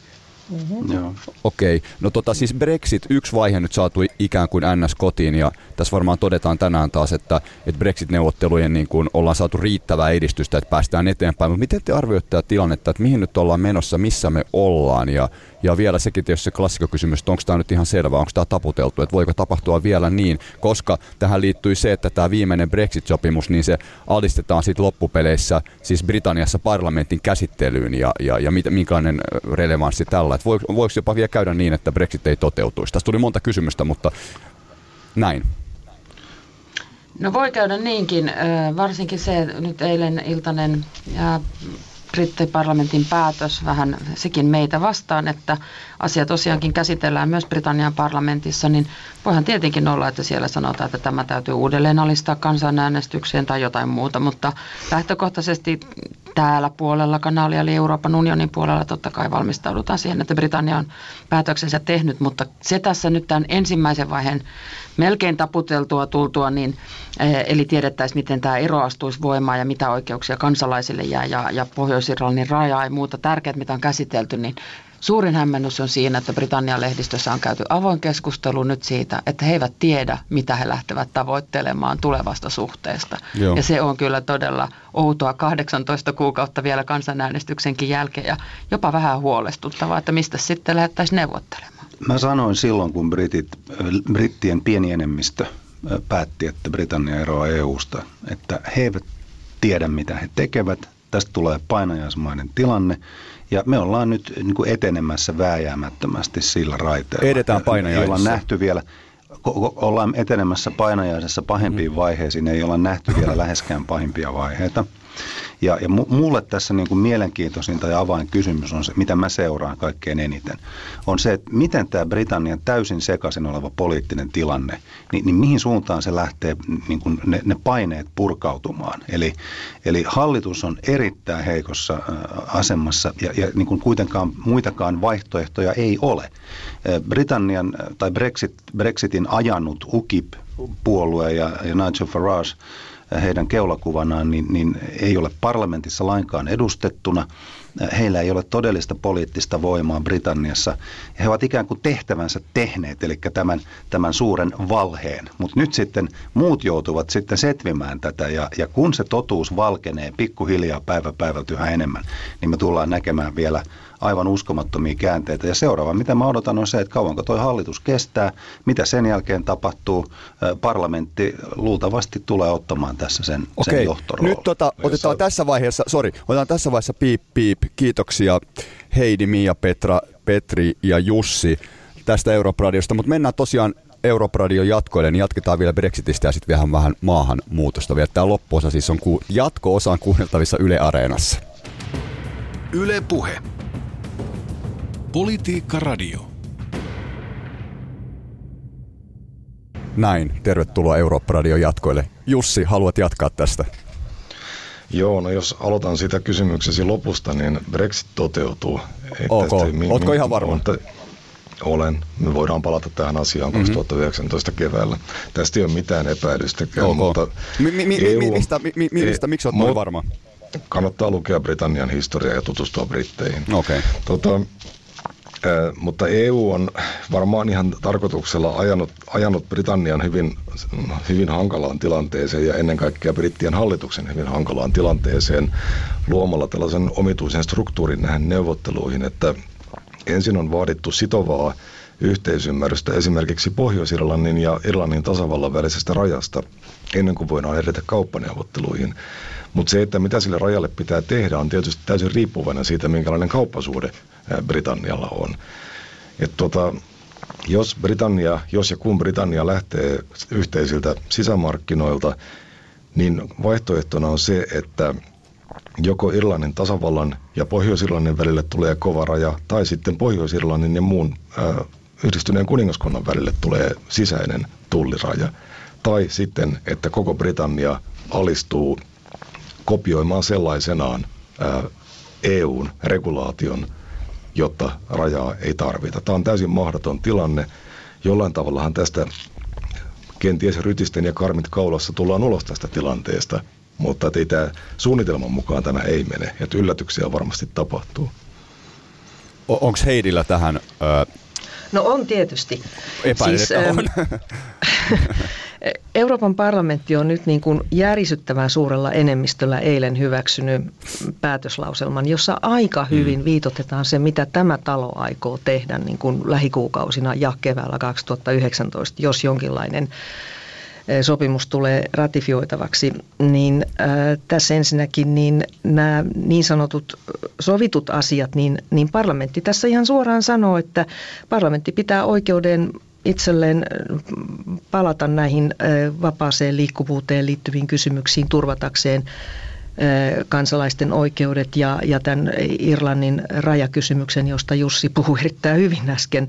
Mm-hmm. Joo. Okei, okay. No tota siis Brexit, yksi vaihe nyt saatu ikään kuin N S-kotiin ja tässä varmaan todetaan tänään taas, että, että Brexit-neuvottelujen niin kuin ollaan saatu riittävää edistystä, että päästään eteenpäin, mutta miten te arvioitte tätä tilannetta, että mihin nyt ollaan menossa, missä me ollaan ja, ja vielä sekin tietysti se klassikokysymys, että onko tämä nyt ihan selvä, onko tämä taputeltu, että voiko tapahtua vielä niin, koska tähän liittyy se, että tämä viimeinen Brexit-sopimus, niin se alistetaan sitten loppupeleissä siis Britanniassa parlamentin käsittelyyn ja, ja, ja minkälainen relevanssi tällä. Voiko, voiko jopa vielä käydä niin, että Brexit ei toteutuisi? Tässä tuli monta kysymystä, mutta näin. No voi käydä niinkin, varsinkin se nyt eilen iltainen brittiparlamentin päätös vähän sekin meitä vastaan, että asia tosiaankin käsitellään myös Britannian parlamentissa, niin voihan tietenkin olla, että siellä sanotaan, että tämä täytyy uudelleen alistaa kansanäänestykseen tai jotain muuta, mutta lähtökohtaisesti täällä puolella kanaalia, eli Euroopan unionin puolella totta kai valmistaudutaan siihen, että Britannia on päätöksensä tehnyt, mutta se tässä nyt tämän ensimmäisen vaiheen melkein taputeltua tultua, niin, eli tiedettäisiin, miten tämä ero astuisi voimaan ja mitä oikeuksia kansalaisille jää ja, ja Pohjois-Irlannin rajaa ja muuta tärkeät, mitä on käsitelty, niin suurin hämmennys on siinä, että Britannian lehdistössä on käyty avoin keskustelu nyt siitä, että he eivät tiedä, mitä he lähtevät tavoittelemaan tulevasta suhteesta. Joo. Ja se on kyllä todella outoa kahdeksantoista kuukautta vielä kansanäänestyksenkin jälkeen ja jopa vähän huolestuttavaa, että mistä sitten lähdettäisiin neuvottelemaan. Mä sanoin silloin, kun Britit, brittien pieni enemmistö päätti, että Britannia eroaa E U:sta, että he eivät tiedä, mitä he tekevät. Tästä tulee painajaismainen tilanne. Ja me ollaan nyt niin kuin etenemässä vääjäämättömästi sillä raiteella. Edetään painajaisissa. Ollaan nähty vielä, ollaan etenemässä painajaisessa pahempiin vaiheisiin, ei olla nähty vielä läheskään pahimpia vaiheita. Ja, ja mulle tässä niin kuin mielenkiintoisinta ja avainkysymys on se, mitä mä seuraan kaikkein eniten, on se, että miten tämä Britannian täysin sekaisin oleva poliittinen tilanne, niin, niin mihin suuntaan se lähtee niin kuin ne, ne paineet purkautumaan. Eli, eli hallitus on erittäin heikossa asemassa ja, ja niin kuin kuitenkaan muitakaan vaihtoehtoja ei ole. Britannian tai Brexit, Brexitin ajanut U K I P-puolue ja, ja Nigel Farage, heidän keulakuvanaan, niin, niin ei ole parlamentissa lainkaan edustettuna. Heillä ei ole todellista poliittista voimaa Britanniassa. He ovat ikään kuin tehtävänsä tehneet, eli tämän, tämän suuren valheen. Mutta nyt sitten muut joutuvat sitten setvimään tätä, ja, ja kun se totuus valkenee pikkuhiljaa päivä päivältä yhä enemmän, niin me tullaan näkemään vielä aivan uskomattomia käänteitä. Ja seuraava, mitä mä odotan, on se, että kauanko toi hallitus kestää, mitä sen jälkeen tapahtuu. Parlamentti luultavasti tulee ottamaan tässä sen, sen johtoroolin. Nyt tota, otetaan tässä vaiheessa, sorry, otetaan tässä vaiheessa piip piip. Kiitoksia Heidi, Mia, Petra, Petri ja Jussi tästä Eurooppa-radiosta, mutta mennään tosiaan Eurooppa-radion jatkoille, niin jatketaan vielä Brexitistä ja sitten vähän vähän maahanmuutosta. Vielä tämä loppuosa siis on ku- jatko-osaan kuunneltavissa Yle Areenassa. Yle Puhe. Politiikka Radio. Näin, tervetuloa Eurooppa-radion jatkoille. Jussi, haluat jatkaa tästä? Joo, no jos aloitan siitä kysymyksesi lopusta, niin Brexit toteutuu. Ei Ok, mi- ootko mi- ihan varma? Mutta olen. Me voidaan palata tähän asiaan mm-hmm. kaksituhattayhdeksäntoista keväällä. Tästä ei ole mitään epäilystäkään. Ok. Mutta mi- mi- mi- E U, mistä, mi- mi- mistä, miksi olet noin varma? Kannattaa lukea Britannian historiaa ja tutustua britteihin. Okei. Okay. Tota, äh, mutta E U on varmaan ihan tarkoituksella ajanut, ajanut Britannian hyvin, hyvin hankalaan tilanteeseen ja ennen kaikkea brittien hallituksen hyvin hankalaan tilanteeseen luomalla tällaisen omituisen struktuurin näihin neuvotteluihin, että ensin on vaadittu sitovaa yhteisymmärrystä esimerkiksi Pohjois-Irlannin ja Irlannin tasavallan välisestä rajasta ennen kuin voidaan edetä kauppaneuvotteluihin. Mutta se, että mitä sille rajalle pitää tehdä, on tietysti täysin riippuvainen siitä, minkälainen kauppasuhde Britannialla on. Et tota, jos, Britannia, jos ja kun Britannia lähtee yhteisiltä sisämarkkinoilta, niin vaihtoehtona on se, että joko Irlannin tasavallan ja Pohjois-Irlannin välille tulee kova raja, tai sitten Pohjois-Irlannin ja muun ää, yhdistyneen kuningaskunnan välille tulee sisäinen tulliraja. Tai sitten, että koko Britannia alistuu kopioimaan sellaisenaan ää, E U:n regulaation, jotta rajaa ei tarvita. Tämä on täysin mahdoton tilanne. Jollain tavallahan tästä kenties rytisten ja karmit kaulassa tullaan ulos tästä tilanteesta, mutta ei tämä suunnitelman mukaan tämä ei mene, että yllätyksiä varmasti tapahtuu. O- Onko Heidillä tähän ö, No on tietysti. epäilet, Siis, että on? Euroopan parlamentti on nyt niin kuin järisyttävän suurella enemmistöllä eilen hyväksynyt päätöslauselman, jossa aika hyvin mm. viitotetaan se, mitä tämä talo aikoo tehdä niin kuin lähikuukausina ja keväällä kaksituhattayhdeksäntoista, jos jonkinlainen sopimus tulee ratifioitavaksi, niin äh, tässä ensinnäkin niin nämä niin sanotut sovitut asiat, niin, niin parlamentti tässä ihan suoraan sanoo, että parlamentti pitää oikeuden itselleen palata näihin äh, vapaaseen liikkuvuuteen liittyviin kysymyksiin turvatakseen äh, kansalaisten oikeudet ja, ja tämän Irlannin rajakysymyksen, josta Jussi puhui erittäin hyvin äsken.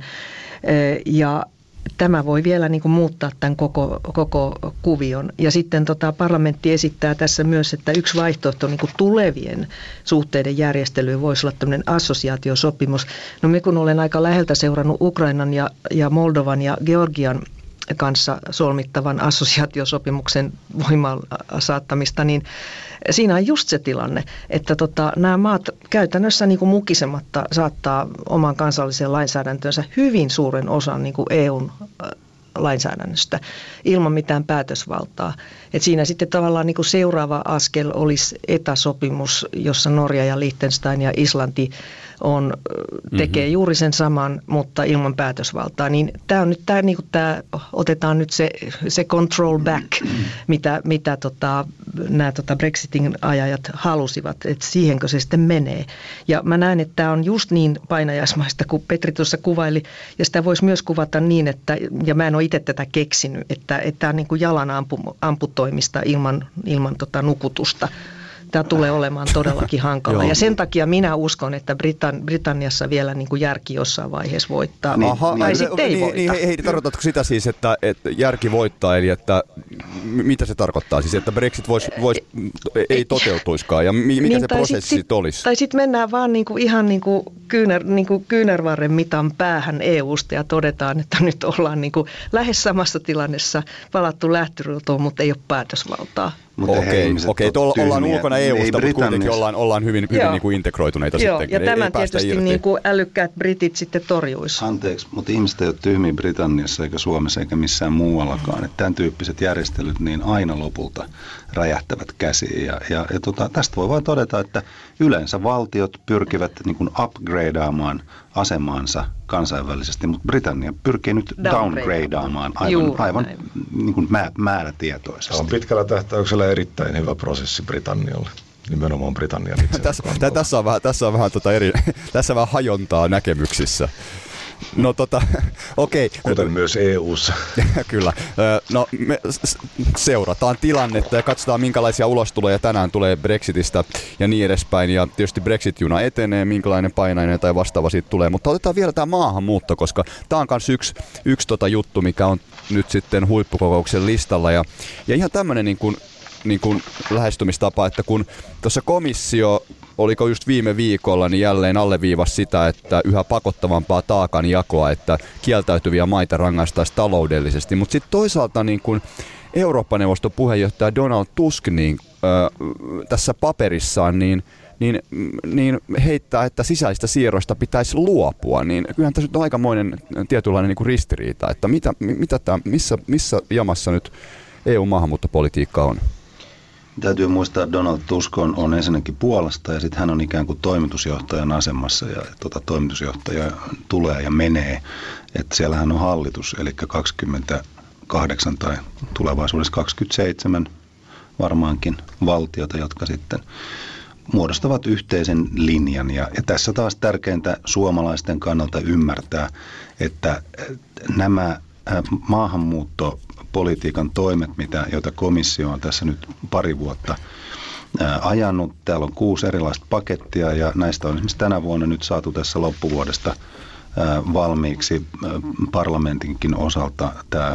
Äh, ja Tämä voi vielä niin kuin muuttaa tämän koko, koko kuvion. Ja sitten tota, parlamentti esittää tässä myös, että yksi vaihtoehto niin kuin tulevien suhteiden järjestelyyn voisi olla tämmöinen assosiaatiosopimus. No me kun olen aika läheltä seurannut Ukrainan ja, ja Moldovan ja Georgian kanssa solmittavan assosiaatiosopimuksen voimaan saattamista, niin siinä on just se tilanne, että tota, nämä maat käytännössä niin kuin mukisematta saattaa oman kansalliseen lainsäädäntöönsä hyvin suuren osan niin kuin E U:n lainsäädännöstä ilman mitään päätösvaltaa. Et siinä sitten tavallaan niin kuin seuraava askel olisi etäsopimus, jossa Norja ja Liechtenstein ja Islanti on, tekee mm-hmm. juuri sen saman, mutta ilman päätösvaltaa. Niin tämä on nyt tämä, niin kuin tämä, otetaan nyt se, se control back, mitä, mitä tota, nämä tota Brexitin ajajat halusivat, että siihenkö se sitten menee. Ja mä näen, että tämä on just niin painajaismaista kuin Petri tuossa kuvaili, ja sitä voisi myös kuvata niin, että, ja mä en ole itse tätä keksinyt, että, että tämä on niin kuin jalan ampu, amputoimista ilman, ilman tota nukutusta. Tämä tulee olemaan todellakin hankala. Ja sen takia minä uskon, että Britann- Britanniassa vielä niin kuin järki jossain vaiheessa voittaa. Niin, Aha, tai niin, sitten ei niin, voita. Niin, hei, hei, tarkoitatko sitä siis, että, että järki voittaa, eli että m- mitä se tarkoittaa? Siis, että Brexit vois, vois, ei toteutuiskaan, ja mikä niin, se prosessi sit, sit olisi? Tai sitten mennään vaan niin kuin, ihan niin kuin kyynär, niin kuin kyynärvarren mitan päähän E U:sta ja todetaan, että nyt ollaan niin kuin lähes samassa tilannessa, palattu lähtöruutuun, mutta ei ole päätösvaltaa. Okei, okei, okay, ollaan ulkona E U:sta, mutta kuitenkin ollaan, ollaan hyvin, hyvin niin kuin integroituneita Joo, sitten. Ja ei, tämän ei tietysti niin kuin älykkäät britit sitten torjuisi. Anteeksi, mutta ihmiset ei ole tyhmiä Britanniassa eikä Suomessa eikä missään muuallakaan. Että tämän tyyppiset järjestelyt niin aina lopulta räjähtävät käsiin. Ja, ja, ja tota, tästä voi vain todeta, että yleensä valtiot pyrkivät niin kuin upgradeaamaan asemaansa kansainvälisesti, mutta Britannia pyrkii nyt downgradeaamaan aivan, aivan niin kuin mä, määrätietoisesti. Se on pitkällä tähtäyksellä erittäin hyvä prosessi Britannialle, nimenomaan Britannian itse. tässä, tässä on vähän, tässä on vähän, tota eri, tässä on vähän hajontaa näkemyksissä. No tota, okei. Okay. Kuten myös E U:ssa. Kyllä. No me seurataan tilannetta ja katsotaan minkälaisia ulostuloja tänään tulee Brexitistä ja niin edespäin. Ja tietysti Brexit-juna etenee, minkälainen painainen tai vastaava siitä tulee. Mutta otetaan vielä tämä maahanmuutto, koska tämä on myös yksi, yksi tota juttu, mikä on nyt sitten huippukokouksen listalla. Ja, ja ihan tämmöinen niin kuin, niin kuin lähestymistapa, että kun tuossa komissio, oliko just viime viikolla, niin jälleen alleviivasi sitä, että yhä pakottavampaa taakanjakoa, että kieltäytyviä maita rangaistaisiin taloudellisesti. Mutta sitten toisaalta niin kun Eurooppa-neuvoston puheenjohtaja Donald Tusk niin, äh, tässä paperissaan niin, niin, niin heittää, että sisäisistä siirroista pitäisi luopua. Niin kyllähän tässä nyt on aikamoinen tietynlainen niin kuin ristiriita, että mitä, mitä tää, missä, missä jamassa nyt E U-maahanmuuttopolitiikka on? Täytyy muistaa, että Donald Tusk on, on ensinnäkin Puolasta ja sitten hän on ikään kuin toimitusjohtajan asemassa ja tuota, toimitusjohtaja tulee ja menee. Että siellähän on hallitus, eli kaksikymmentäkahdeksan tai tulevaisuudessa kaksikymmentäseitsemän varmaankin valtiota, jotka sitten muodostavat yhteisen linjan. Ja, ja tässä taas tärkeintä suomalaisten kannalta ymmärtää, että nämä maahanmuutto politiikan toimet, mitä, joita komissio on tässä nyt pari vuotta ää, ajanut. Täällä on kuusi erilaista pakettia ja näistä on esimerkiksi tänä vuonna nyt saatu tässä loppuvuodesta ää, valmiiksi ää, parlamentinkin osalta tämä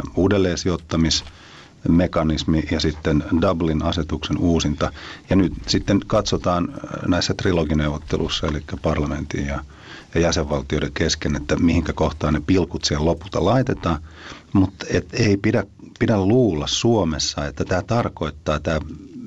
uudelleensijoittamismekanismi ja sitten Dublin-asetuksen uusinta. Ja nyt sitten katsotaan näissä trilogineuvotteluissa, eli parlamentin ja ja jäsenvaltioiden kesken, että mihinkä kohtaan ne pilkut siellä lopulta laitetaan, mutta et ei pidä, pidä luulla Suomessa, että tämä tarkoittaa tämä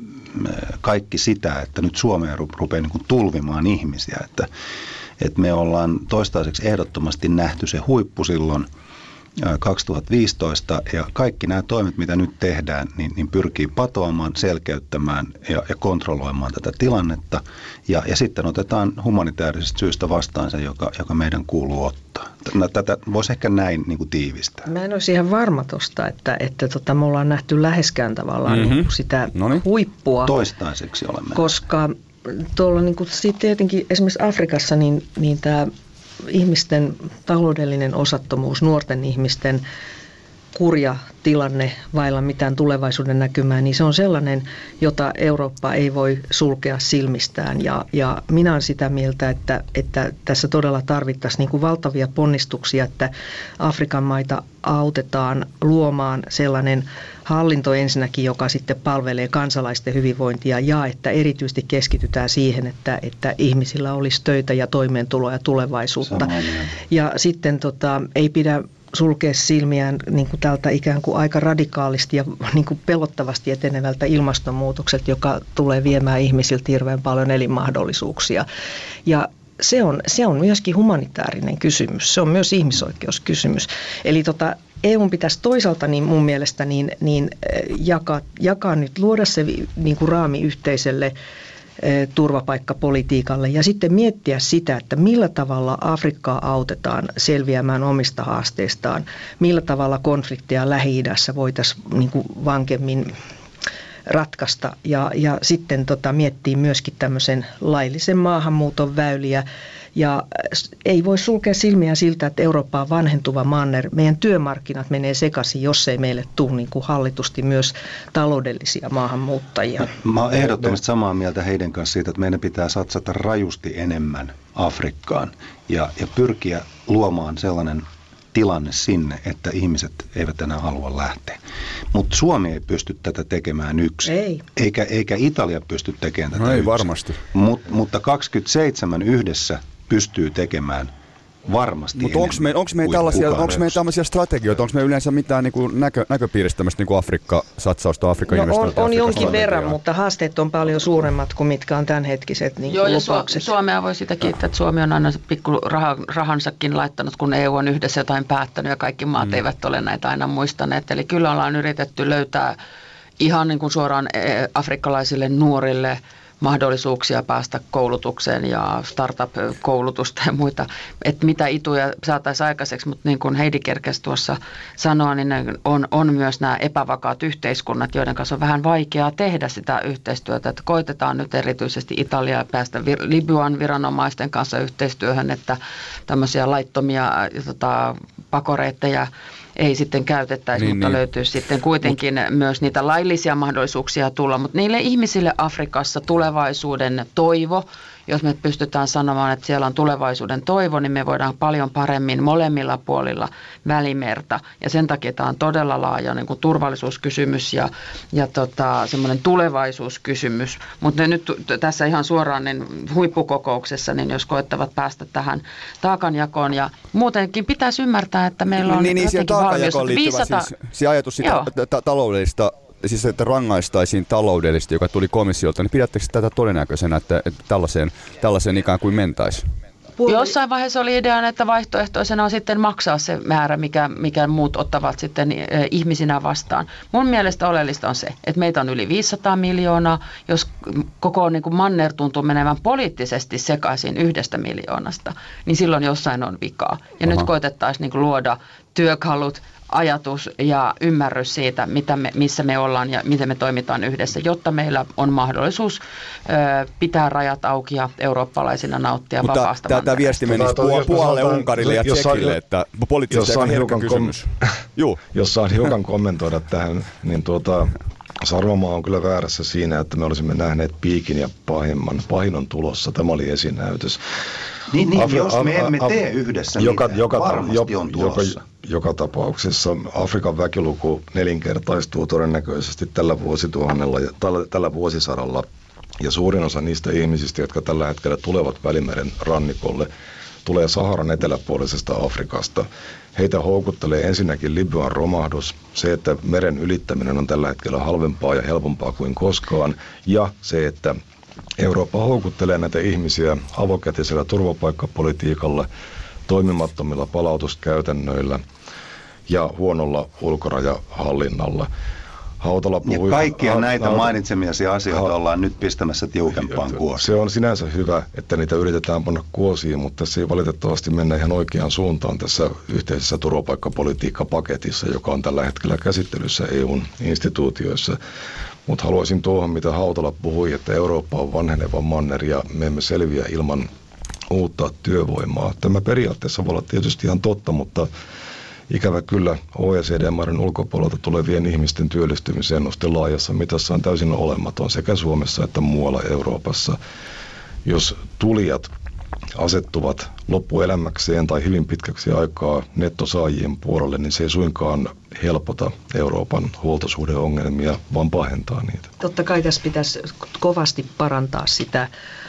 kaikki sitä, että nyt Suomeen rupeaa niin kuin tulvimaan ihmisiä, että, että me ollaan toistaiseksi ehdottomasti nähty se huippu silloin kaksituhattaviisitoista ja kaikki nämä toimet, mitä nyt tehdään, niin, niin pyrkii patoamaan, selkeyttämään ja, ja kontrolloimaan tätä tilannetta ja, ja sitten otetaan humanitaarisesta syystä vastaan se, joka, joka meidän kuuluu ottaa. Tätä voisi ehkä näin niin kuin tiivistää. Mä en olisi ihan varma tuosta, että, että tota, me ollaan nähty läheskään tavallaan mm-hmm. niin sitä Noniin. huippua. Toistaiseksi olemme. Koska tuolla niin kuin, tietenkin esimerkiksi Afrikassa niin, niin tämä ihmisten taloudellinen osattomuus, nuorten ihmisten kurja tilanne vailla mitään tulevaisuuden näkymää, niin se on sellainen, jota Eurooppa ei voi sulkea silmistään. Ja, ja minä olen sitä mieltä, että, että tässä todella tarvittaisiin niin kuin valtavia ponnistuksia, että Afrikan maita autetaan luomaan sellainen hallinto ensinnäkin, joka sitten palvelee kansalaisten hyvinvointia ja että erityisesti keskitytään siihen, että, että ihmisillä olisi töitä ja toimeentuloa ja tulevaisuutta. Ja sitten tota, ei pidä sulkea silmiään niin kuin tältä ikään kuin aika radikaalisti ja niin kuin pelottavasti etenevältä ilmastonmuutokselta, joka tulee viemään ihmisiltä hirveän paljon elinmahdollisuuksia. Ja se on, se on myöskin humanitaarinen kysymys, se on myös ihmisoikeuskysymys. Eli tota, E U:n pitäisi toisaalta niin mun mielestä niin, niin jakaa, jakaa nyt, luoda se niin kuin raami yhteiselle turvapaikkapolitiikalle ja sitten miettiä sitä, että millä tavalla Afrikkaa autetaan selviämään omista haasteistaan, millä tavalla konflikteja Lähi-idässä voitaisiin niin kuin vankemmin ratkaista ja, ja sitten tota, miettiä myöskin tämmöisen laillisen maahanmuuton väyliä. Ja ei voi sulkea silmiä siltä, että Eurooppa on vanhentuva manner. Meidän työmarkkinat menee sekaisin, jos ei meille tule niin kuin hallitusti myös taloudellisia maahanmuuttajia. Mä oon ehdottomasti samaa mieltä heidän kanssa siitä, että meidän pitää satsata rajusti enemmän Afrikkaan ja, ja pyrkiä luomaan sellainen tilanne sinne, että ihmiset eivät enää halua lähteä. Mutta Suomi ei pysty tätä tekemään yksin. Ei. Eikä, eikä Italia pysty tekemään tätä no ei yksin. varmasti. Mut, mutta kaksikymmentäseitsemän yhdessä pystyy tekemään varmasti. Mutta onko me, onko me tällaisia, onko me tällaisia strategioita, onko me yleensä mitään niin kuin näkö, näköpiiristä tämmöistä niin kuin Afrikka-satsausta, Afrikka-investointia? No on, on jonkin verran, mutta haasteet on paljon suuremmat kuin mitkä on tämänhetkiset niin Joo, ja lupaukset. Suomea voi sitä kiittää, että Suomi on aina pikku rah, rahansakin laittanut, kun E U on yhdessä jotain päättänyt ja kaikki maat mm. eivät ole näitä aina muistaneet. Eli kyllä ollaan yritetty löytää ihan niin kuin suoraan afrikkalaisille nuorille mahdollisuuksia päästä koulutukseen ja startup-koulutusta ja muita, että mitä ituja saataisiin aikaiseksi, mutta niin kuin Heidi kerkesi tuossa sanoa, niin on, on myös nämä epävakaat yhteiskunnat, joiden kanssa on vähän vaikeaa tehdä sitä yhteistyötä, että koitetaan nyt erityisesti Italiaa päästä vir- Libyan viranomaisten kanssa yhteistyöhön, että tämmöisiä laittomia tota, pakoreitteja ei sitten käytettäisi, niin, mutta niin. löytyisi sitten kuitenkin Mut. myös niitä laillisia mahdollisuuksia tulla. Mutta niille ihmisille Afrikassa tulevaisuuden toivo, jos me pystytään sanomaan, että siellä on tulevaisuuden toivo, niin me voidaan paljon paremmin molemmilla puolilla Välimerta. Ja sen takia tämä on todella laaja niin kuin turvallisuuskysymys ja, ja tota, semmoinen tulevaisuuskysymys. Mutta nyt tässä ihan suoraan niin huippukokouksessa, niin jos koettavat päästä tähän taakanjakoon ja muutenkin pitäisi ymmärtää, että meillä on niin, niin, jotenkin valmius. viisisataa Siis, se ajatus sitä ta- taloudellista, siis että rangaistaisiin taloudellisesti, joka tuli komissiolta, niin pidättekö tätä todennäköisenä, että, että tällaiseen, tällaiseen ikään kuin mentäisi? Jossain vaiheessa oli ideana, että vaihtoehtoisena on sitten maksaa se määrä, mikä, mikä muut ottavat sitten eh, ihmisinä vastaan. Mun mielestä oleellista on se, että meitä on yli viisisataa miljoonaa, jos koko niin kuin manner tuntuu menevän poliittisesti sekaisin yhdestä miljoonasta, niin silloin jossain on vikaa. Ja Aha. nyt koetettaisiin niin kuin luoda työkalut, ajatus ja ymmärrys siitä, mitä me, missä me ollaan ja miten me toimitaan yhdessä, jotta meillä on mahdollisuus ö, pitää rajat auki ja eurooppalaisina nauttia Mutta vapaasta mantereesta. Tämä viesti menisi puol- puolelle Unkarille ja Tsekille, että poliittisesti aika herkkä kysymys. Kom- jos saan hiukan kommentoida tähän, niin tuota, Sarvamaa on kyllä väärässä siinä, että me olisimme nähneet piikin ja pahimman. Pahin on tulossa. Tämä oli esinäytös. Niin, niin Afri- jos me emme tee yhdessä, joka, niin joka, varmasti jo, on tulossa. Joka, joka tapauksessa Afrikan väkiluku nelinkertaistuu todennäköisesti tällä vuosituhannella ja tällä, tällä vuosisadalla. Ja suurin osa niistä ihmisistä, jotka tällä hetkellä tulevat Välimeren rannikolle, tulee Saharan eteläpuolisesta Afrikasta. Heitä houkuttelee ensinnäkin Libyan romahdus, se, että meren ylittäminen on tällä hetkellä halvempaa ja helpompaa kuin koskaan, ja se, että Eurooppa houkuttelee näitä ihmisiä avokätisellä turvapaikkapolitiikalla, toimimattomilla palautuskäytännöillä ja huonolla ulkorajahallinnalla. Hautala puhui, ja kaikkia ha, näitä Hautala, mainitsemiasi asioita ha, ollaan nyt pistämässä tiukempaan kuosiin. Se on sinänsä hyvä, että niitä yritetään panna kuosiin, mutta se ei valitettavasti mennä ihan oikeaan suuntaan tässä yhteisessä turvapaikkapolitiikkapaketissa, joka on tällä hetkellä käsittelyssä E U:n instituutioissa. Mutta haluaisin tuohon, mitä Hautala puhui, että Eurooppa on vanheneva manner ja me emme selviä ilman uutta työvoimaa. Tämä periaatteessa voi olla tietysti ihan totta, mutta ikävä kyllä O E C D-maiden ulkopuolelta tulevien ihmisten työllistymisennuste laajassa mitassa on täysin olematon sekä Suomessa että muualla Euroopassa. Jos tulijat asettuvat loppuelämäkseen tai hyvin pitkäksi aikaa nettosaajien puolelle, niin se ei suinkaan helpota Euroopan huoltosuhdeongelmia, vaan pahentaa niitä. Totta kai tässä pitäisi kovasti parantaa sitä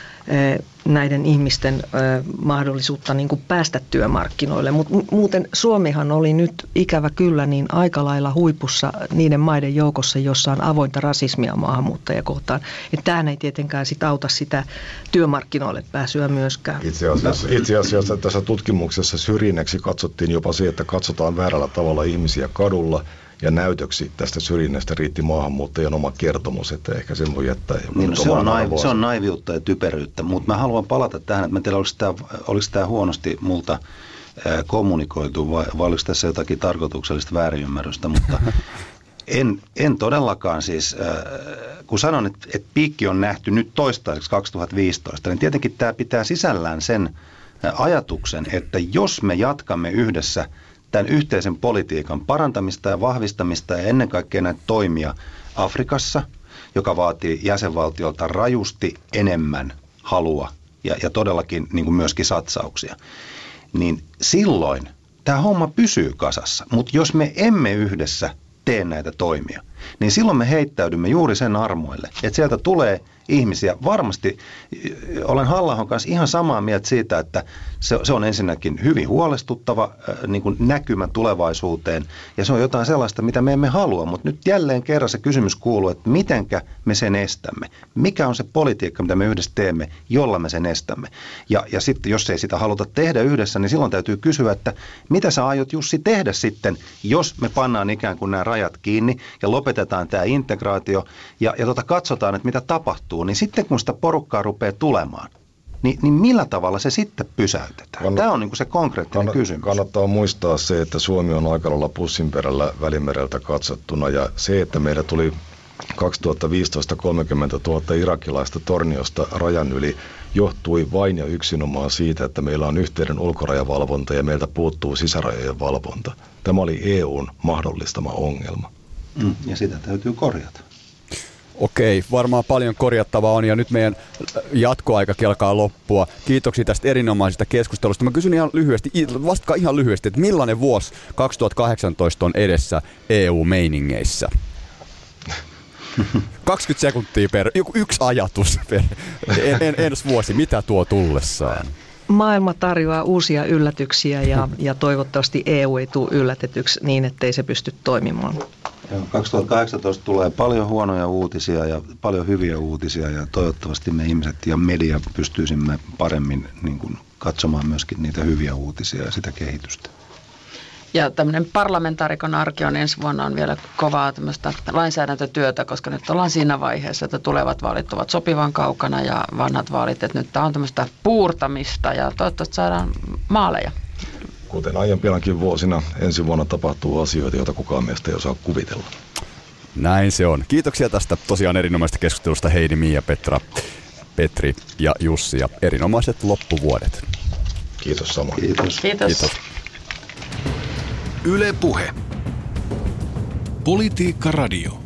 näiden ihmisten mahdollisuutta niin kuin päästä työmarkkinoille. Mutta muuten Suomihan oli nyt ikävä kyllä niin aika lailla huipussa niiden maiden joukossa, jossa on avointa rasismia maahanmuuttajakohtaan. Että tämähän ei tietenkään sit auta sitä työmarkkinoille pääsyä myöskään. Itse asiassa, itse asiassa tässä tutkimuksessa syrjinnäksi katsottiin jopa se, että katsotaan väärällä tavalla ihmisiä kadulla. Ja näytöksi tästä syrjinnästä riitti maahanmuuttajan oma kertomus, että ehkä sen voi jättää. Niin, no, se, on naiv, se on naiviutta ja typeryyttä, mutta mä haluan palata tähän, että mä en tiedä, oliko tämä, oliko tämä huonosti multa ää, kommunikoitu vai, vai oliko tässä jotakin tarkoituksellista väärinymmärrystä, mutta en, en todellakaan siis, ää, kun sanon, että, että piikki on nähty nyt toistaiseksi kaksituhattaviisitoista, niin tietenkin tämä pitää sisällään sen ajatuksen, että jos me jatkamme yhdessä tämän yhteisen politiikan parantamista ja vahvistamista ja ennen kaikkea näitä toimia Afrikassa, joka vaatii jäsenvaltiolta rajusti enemmän halua ja, ja todellakin niin kuin myöskin satsauksia, niin silloin tämä homma pysyy kasassa. Mutta jos me emme yhdessä tee näitä toimia, niin silloin me heittäydymme juuri sen armoille, että sieltä tulee ihmisiä. Varmasti olen Halla-ahon kanssa ihan samaa mieltä siitä, että se, se on ensinnäkin hyvin huolestuttava äh, niin kuin näkymä tulevaisuuteen ja se on jotain sellaista, mitä me emme halua, mutta nyt jälleen kerran se kysymys kuuluu, että mitenkä me sen estämme. Mikä on se politiikka, mitä me yhdessä teemme, jolla me sen estämme. Ja, ja sitten jos ei sitä haluta tehdä yhdessä, niin silloin täytyy kysyä, että mitä sä aiot Jussi tehdä sitten, jos me pannaan ikään kuin nämä rajat kiinni ja lopetetaan tämä integraatio ja, ja tota, katsotaan, että mitä tapahtuu. tapahtuu, niin sitten kun sitä porukkaa rupeaa tulemaan, niin, niin millä tavalla se sitten pysäytetään? Kannat, Tämä on niin kuin se konkreettinen kannat, kysymys. Kannattaa muistaa se, että Suomi on aika lailla pussinperällä Välimereltä katsottuna, ja se, että meillä tuli kaksituhattaviisitoista kolmekymmentätuhatta irakilaista Torniosta rajan yli, johtui vain ja yksinomaan siitä, että meillä on yhteinen ulkorajavalvonta ja meiltä puuttuu sisärajojen valvonta. Tämä oli E U:n mahdollistama ongelma. Mm, ja sitä täytyy korjata. Okei, varmaan paljon korjattavaa on ja nyt meidän jatkoaikakin alkaa loppua. Kiitoksia tästä erinomaisesta keskustelusta. Mä kysyn ihan lyhyesti, vastatkaa ihan lyhyesti, että millainen vuosi kaksituhattakahdeksantoista on edessä E U-meiningeissä? kaksikymmentä sekuntia per, yksi ajatus per en, en, ensi vuosi, mitä tuo tullessaan? Maailma tarjoaa uusia yllätyksiä ja, ja toivottavasti E U ei tule yllätetyksi niin, ettei se pysty toimimaan. kaksituhattakahdeksantoista tulee paljon huonoja uutisia ja paljon hyviä uutisia ja toivottavasti me ihmiset ja media pystyisimme paremmin niin kuin katsomaan myöskin niitä hyviä uutisia ja sitä kehitystä. Ja tämmöinen parlamentaarikon arki on ensi vuonna on vielä kovaa tämmöistä lainsäädäntötyötä, koska nyt ollaan siinä vaiheessa, että tulevat vaalit ovat sopivan kaukana ja vanhat vaalit, että nyt tämä on tämmöistä puurtamista ja toivottavasti saadaan maaleja. Kuten aiempinakin vuosina, ensi vuonna tapahtuu asioita, joita kukaan meistä ei osaa kuvitella. Näin se on. Kiitoksia tästä tosiaan erinomaisesta keskustelusta Heidi, Mia, Petra, Petri ja Jussi ja erinomaiset loppuvuodet. Kiitos samoin. Kiitos. Kiitos. Kiitos. Yle Puhe. Politiikka Radio.